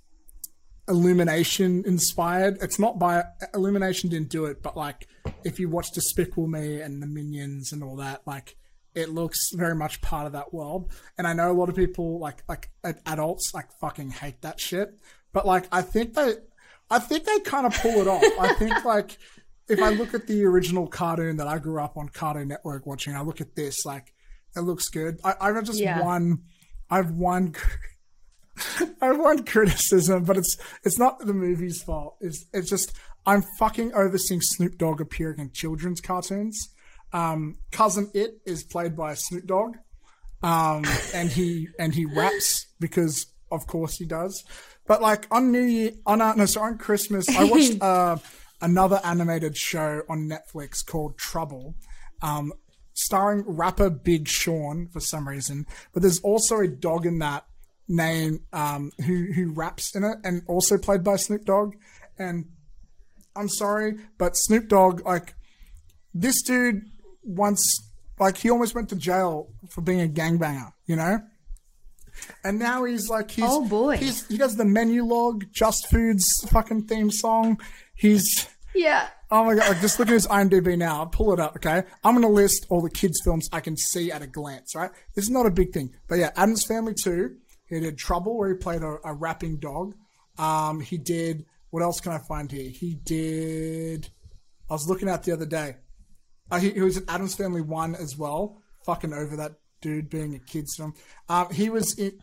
Illumination inspired. It's not by Illumination didn't do it, but like if you watch Despicable Me and the Minions and all that, like it looks very much part of that world. And I know a lot of people like like adults like fucking hate that shit, but like I think they I think they kind of pull it off. I think like if I look at the original cartoon that I grew up on Cartoon Network watching, I look at this, like, it looks good. I, I've just Yeah. one, I've one, I have one criticism, but it's it's not the movie's fault. It's it's just I'm fucking overseeing Snoop Dogg appearing in children's cartoons. Um, Cousin It is played by Snoop Dogg, um, and he and he raps because of course he does. But like on New Year, on uh, no, sorry, on Christmas, I watched uh, another animated show on Netflix called Trouble, um, starring rapper Big Sean for some reason. But there's also a dog in that name um, who who raps in it, and also played by Snoop Dogg. And I'm sorry, but Snoop Dogg, like this dude once, like he almost went to jail for being a gangbanger, you know. And now he's like, he's, oh boy, he's, he does the menu log, Just Food's fucking theme song. He's yeah. Oh my god! Like, just look at his IMDb now. I'll pull it up, okay? I'm gonna list all the kids' films I can see at a glance. Right? This is not a big thing, but yeah, Addams Family two. He did Trouble, where he played a, a rapping dog. Um, he did, what else can I find here? He did, I was looking at the other day. Uh, he, he was in Addams Family one as well. Fucking over that dude being a kid's film. Um, he was in,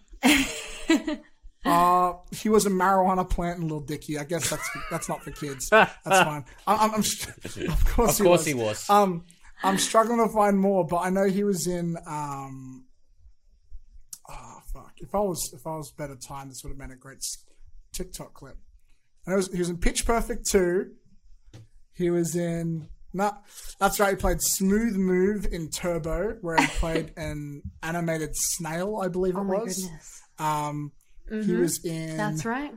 uh, he was a marijuana plant in Lil Dicky. I guess that's that's not for kids. That's fine. I, I'm, I'm, of course, of course he was. he was. Um, I'm struggling to find more, but I know he was in, um, If I was if I was better timed, this would have been a great TikTok clip. And it was, he was in Pitch Perfect two. He was in nah, that's right. He played Smooth Move in Turbo, where he played an animated snail, I believe it oh my was. Goodness. Um, mm-hmm. He was in. That's right.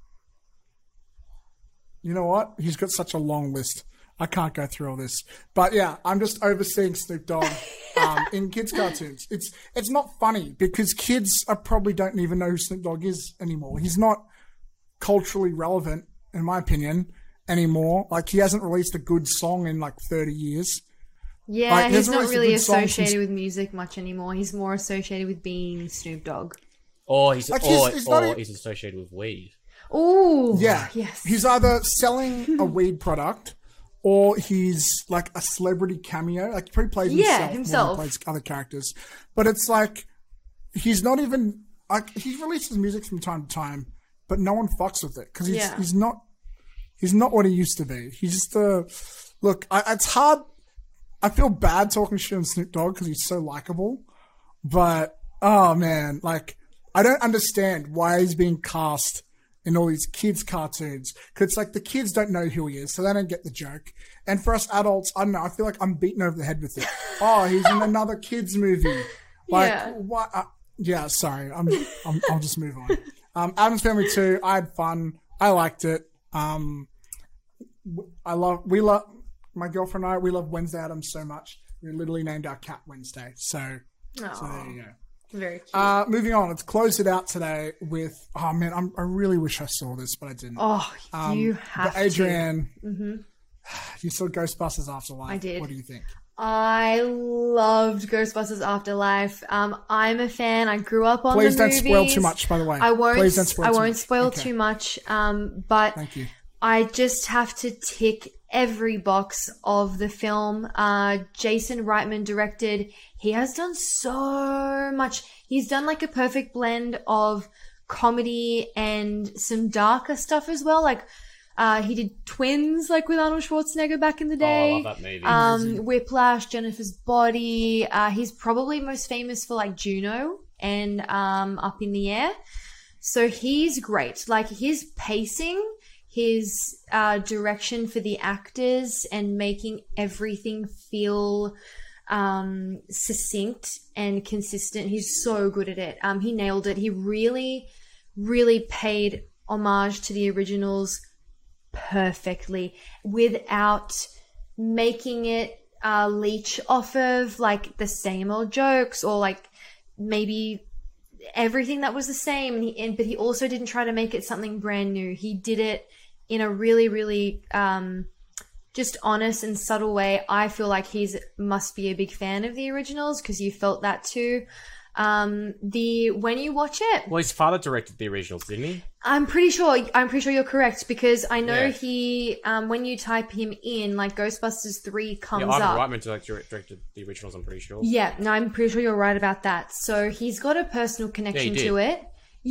You know what? He's got such a long list. I can't go through all this, but yeah, I'm just overseeing Snoop Dogg um, in kids' cartoons. It's it's not funny because kids are probably don't even know who Snoop Dogg is anymore. He's not culturally relevant, in my opinion, anymore. Like he hasn't released a good song in like thirty years. Yeah, like, he he's hasn't not released a really good song associated since- with music much anymore. He's more associated with being Snoop Dogg. Or he's Like, he's- or, he's or not e- he's associated with weed. Ooh, Yeah, yes. He's either selling a weed product, or he's like a celebrity cameo. Like he probably plays Yeah, himself, himself. more than he plays other characters. But it's like he's not even like he releases music from time to time, but no one fucks with it because he's Yeah. he's not he's not what he used to be. He's just a look. I, it's hard. I feel bad talking shit on Snoop Dogg because he's so likable, but oh man, like I don't understand why he's being cast in all these kids' cartoons. Because it's like the kids don't know who he is, so they don't get the joke. And for us adults, I don't know, I feel like I'm beaten over the head with it. Oh, he's in another kids' movie. Like, Yeah. what? Uh, yeah, sorry. I'm, I'm, I'll just move on. Um, Addams Family two, I had fun. I liked it. Um, I love, we love, my girlfriend and I, we love Wednesday Addams so much. We literally named our cat Wednesday. So, so there you go. Very cute. Uh, moving on, let's close it out today with. Oh man, I'm, I really wish I saw this, but I didn't. oh, Um, you but have Adrienne, to. Mm-hmm. you saw Ghostbusters Afterlife. I did. What do you think? I loved Ghostbusters Afterlife. Um, I'm a fan. I grew up on Please the don't movies. spoil too much, by the way. I won't. Please don't spoil I too won't much. spoil Okay. too much. Um, but Thank you. I just have to tick every box of the film. Uh, Jason Reitman directed. He has done so much. He's done like a perfect blend of comedy and some darker stuff as well. Like, uh, he did Twins, like with Arnold Schwarzenegger back in the Oh, I day. love that movie. Um, Whiplash, Jennifer's Body. Uh, he's probably most famous for like Juno and um, Up in the Air. So he's great. Like his pacing, his uh, direction for the actors, and making everything feel um, succinct and consistent. He's so good at it. Um, he nailed it. He really, really paid homage to the originals perfectly without making it uh, leech off of like the same old jokes or like maybe everything that was the same. And he, and, but he also didn't try to make it something brand new. He did it in a really, really um, just honest and subtle way. I feel like he's must be a big fan of the originals because you felt that too. Um, the when you watch it, Well, his father directed the originals, didn't he? I'm pretty sure I'm pretty sure you're correct because I know Yeah. he um when you type him in, like Ghostbusters three comes Yeah, Ivan up. Reitman direct- directed the originals, I'm pretty sure. Yeah, no, I'm pretty sure you're right about that. So he's got a personal connection Yeah, he to did. it. Yeah.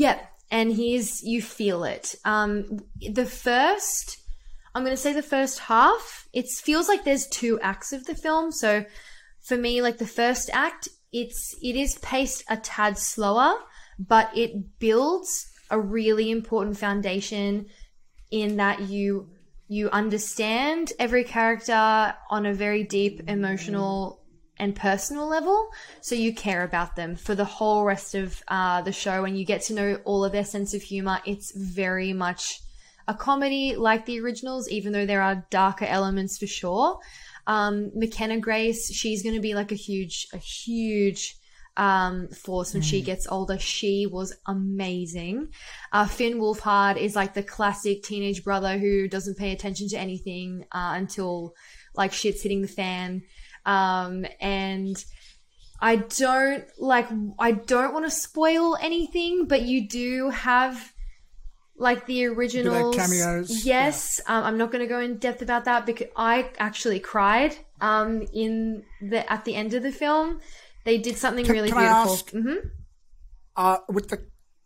and he's you feel it. Um, the first, I'm going to say the first half, it feels like there's two acts of the film. So for me, like the first act, it's it is paced a tad slower, but it builds a really important foundation in that you you understand every character on a very deep emotional and personal level, so you care about them for the whole rest of uh, the show, and you get to know all of their sense of humor. It's very much a comedy like the originals, even though there are darker elements for sure. Um, McKenna Grace, she's going to be like a huge, a huge um, force when mm. she gets older. She was amazing. Uh, Finn Wolfhard is like the classic teenage brother who doesn't pay attention to anything uh, until like shit's hitting the fan. Um, and I don't like, I don't want to spoil anything, but you do have like the originals. Cameos. Yes. Yeah. Um, I'm not going to go in depth about that because I actually cried, um, in the, at the end of the film. They did something can, really can beautiful. I ask, mm-hmm. uh, with the,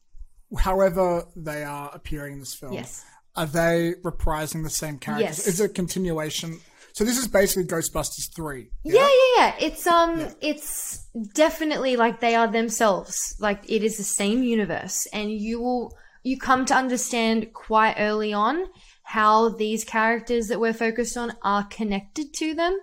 however they are appearing in this film, yes. are they reprising the same characters? Yes. Is it a continuation? So this is basically Ghostbusters three. Yeah, yeah, yeah. yeah. It's um, yeah. it's definitely like they are themselves. Like it is the same universe, and you will you come to understand quite early on how these characters that we're focused on are connected to them.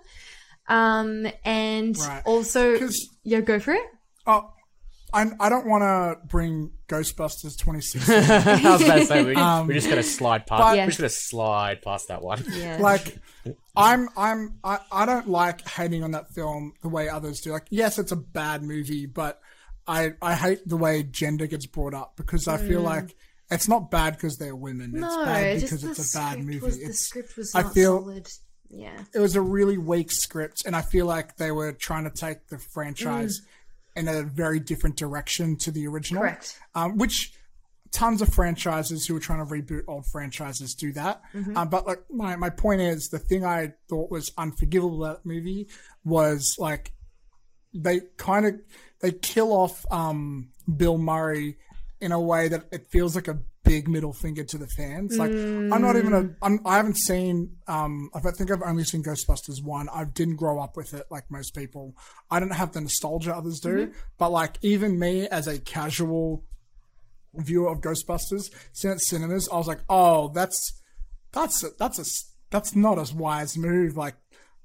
Um, and right. also, yeah, go for it. Oh, I I don't want to bring Ghostbusters twenty sixteen. I was about to say we, um, we're just gonna slide past. but, we're just gonna slide past that one. Yeah. Like, I'm I'm I, I don't like hating on that film the way others do. Like, yes, it's a bad movie, but I I hate the way gender gets brought up because I feel mm. like it's not bad because they're women. No, it's bad just because it's a bad movie. Was, it's, the script was I not feel, solid. Yeah, it was a really weak script, and I feel like they were trying to take the franchise mm. in a very different direction to the original. Correct. Um, which tons of franchises who are trying to reboot old franchises do that. Mm-hmm. Um, but like my, my point is, the thing I thought was unforgivable about that movie was like they kind of they kill off um, Bill Murray in a way that it feels like a big middle finger to the fans. Like mm. I'm not even a I'm, I haven't seen um I think I've only seen Ghostbusters one. I didn't grow up with it like most people. I don't have the nostalgia others do. Mm-hmm. But like even me as a casual viewer of Ghostbusters, seeing it at cinemas, I was like, oh, that's that's a, that's a that's not a wise move. Like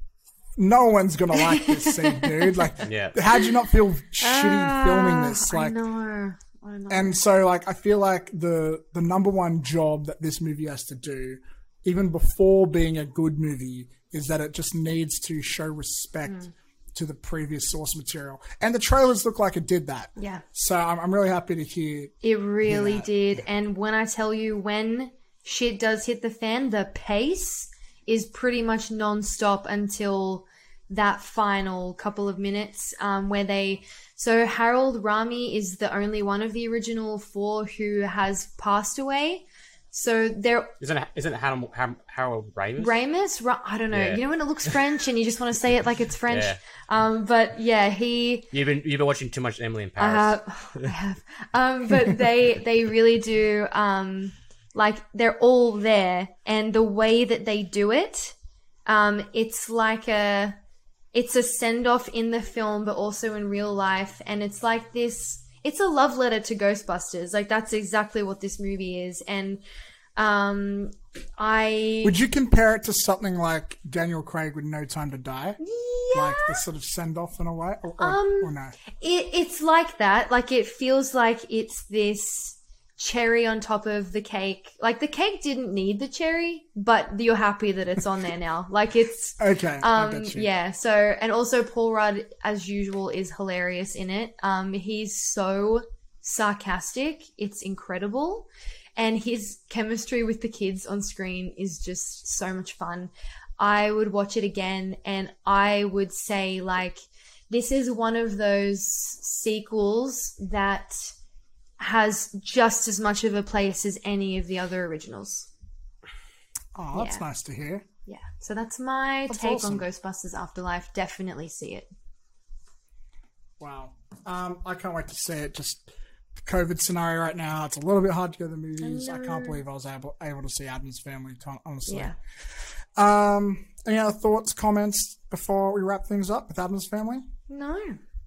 no one's gonna like this scene, dude. Like, yeah. how'd you not feel shitty uh, filming this? Like, I know. And so, like, I feel like the the number one job that this movie has to do, even before being a good movie, is that it just needs to show respect mm. to the previous source material. And the trailers look like it did that. Yeah. So I'm, I'm really happy to hear. It really hear did. And when I tell you, when shit does hit the fan, the pace is pretty much non-stop until that final couple of minutes um, where they... So Harold Rami is the only one of the original four who has passed away. So there isn't it, isn't it Harold, Harold Ramis? Ramis? Ra- I don't know. Yeah. You know when it looks French and you just want to say it like it's French. Yeah. Um, but yeah, he. You've been you've been watching too much Emily in Paris. Uh, I have. Um, but they they really do. Um, like they're all there, and the way that they do it, um, it's like a. It's a send-off in the film, but also in real life. And it's like this... It's a love letter to Ghostbusters. Like, that's exactly what this movie is. And um, I... Would you compare it to something like Daniel Craig with No Time to Die? Yeah. Like the sort of send-off in a way? Or, or, um, or no? It, it's like that. Like, it feels like it's this... cherry on top of the cake. Like the cake didn't need the cherry, but you're happy that it's on there now. Like it's okay. Um, yeah. So and also Paul Rudd, as usual, is hilarious in it. Um, he's so sarcastic. It's incredible, and his chemistry with the kids on screen is just so much fun. I would watch it again, and I would say like this is one of those sequels that has just as much of a place as any of the other originals. Oh, that's yeah. nice to hear. Yeah. So that's my that's take awesome. on Ghostbusters Afterlife. Definitely see it. Wow. Um, I can't wait to see it just COVID scenario right now. It's a little bit hard to go to the movies. I, I can't believe I was able able to see Addams Family, honestly. Yeah. Um, any other thoughts, comments before we wrap things up with Addams Family? No.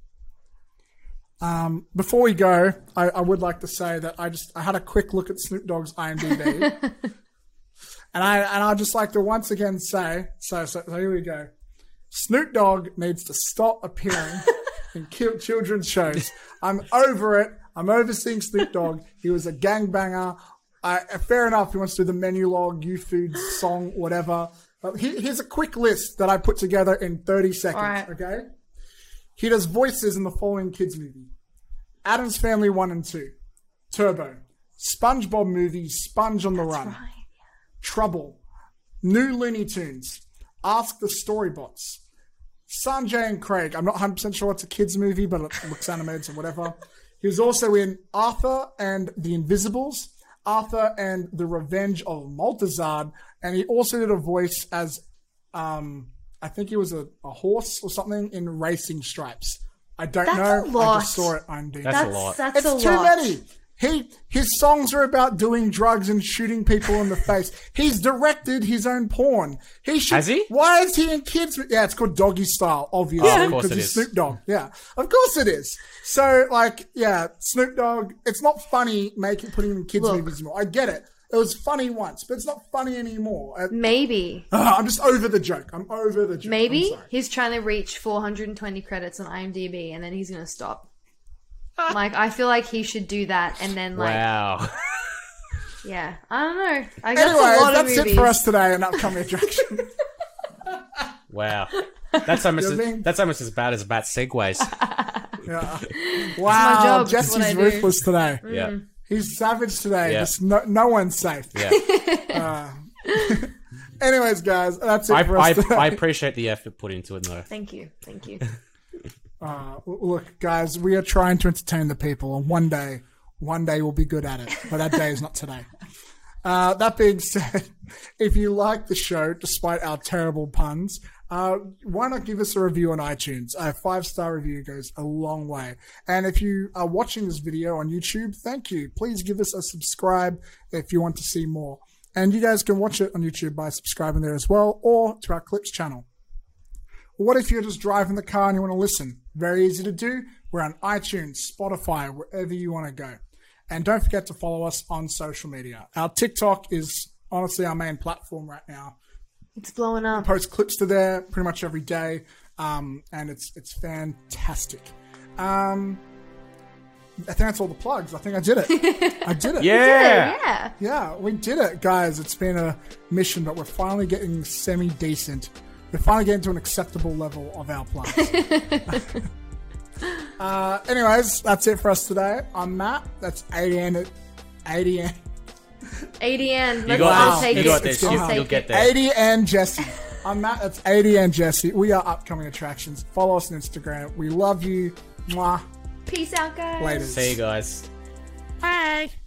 Um, before we go, I, I would like to say that I just I had a quick look at Snoop Dogg's IMDb, and I and I'd just like to once again say so. So, so here we go. Snoop Dogg needs to stop appearing in ki- children's shows. I'm over it. I'm over seeing Snoop Dogg. He was a gangbanger. I, fair enough. He wants to do the menu log, you food song, whatever. But he, here's a quick list that I put together in thirty seconds. Right. Okay. He does voices in the following kids movie: Addams Family one and two, Turbo, SpongeBob movie, Sponge on the Run, Right. Trouble, New Looney Tunes, Ask the Storybots, Sanjay and Craig. I'm not one hundred percent sure it's a kids movie, but it looks animated, so whatever. He was also in Arthur and the Invisibles, Arthur and the Revenge of Maltazard, and he also did a voice as, um, I think he was a, a horse or something in Racing Stripes. I don't That's know. a lot. I just saw it on D V D. That's That's, a lot. that's It's a too lot. many. He his songs are about doing drugs and shooting people in the face. He's directed his own porn. He should. Has he? Why is he in kids? Yeah, it's called Doggy Style, obviously, Oh, of course because it he's is. Snoop Dogg. Yeah, of course it is. So, like, yeah, Snoop Dogg. It's not funny making putting him in kids Look. movies anymore. I get it. It was funny once, but it's not funny anymore. Uh, Maybe. I'm just over the joke. I'm over the joke. I'm Maybe sorry. he's trying to reach four hundred twenty credits on IMDb and then he's going to stop. Like, I feel like he should do that and then, like, Wow. yeah. I don't know. Like, that's a Anyways, lot of that's movies. it for us today in upcoming attraction. Wow. That's almost You're as, being- that's almost as bad as Bat Segways. Yeah. Wow, job. It's what I Jesse's do. ruthless today. Yeah. He's savage today. Yeah. Just no, no one's safe. Yeah. Anyways, guys, that's it I, for us I, today. I appreciate the effort put into it, though. Thank you. Thank you. Uh, look, guys, we are trying to entertain the people, and one day, one day we'll be good at it. But that day is not today. Uh, that being said, if you like the show, despite our terrible puns, uh, why not give us a review on iTunes? A five-star review goes a long way. And if you are watching this video on YouTube, thank you. Please give us a subscribe if you want to see more. And you guys can watch it on YouTube by subscribing there as well, or to our Clips channel. What if you're just driving the car and you want to listen? Very easy to do. We're on iTunes, Spotify, wherever you want to go. And don't forget to follow us on social media. Our TikTok is honestly our main platform right now. It's blowing up. Post clips to there pretty much every day, um, and it's it's fantastic. Um, I think that's all the plugs. I think I did it. I did it. Yeah. Yeah. Yeah, we did it, guys. It's been a mission, but we're finally getting semi-decent. We're finally getting to an acceptable level of our plugs. uh, anyways, that's it for us today. I'm Matt. That's A D N. A D N. A D N. Let's, got I'll this. take You it. got this. I'll You- take you'll it. get there. A D and Jesse. I'm Matt. That's A D and Jesse. We are upcoming attractions. Follow us on Instagram. We love you. Mwah. Peace out, guys. Later. See you guys. Bye.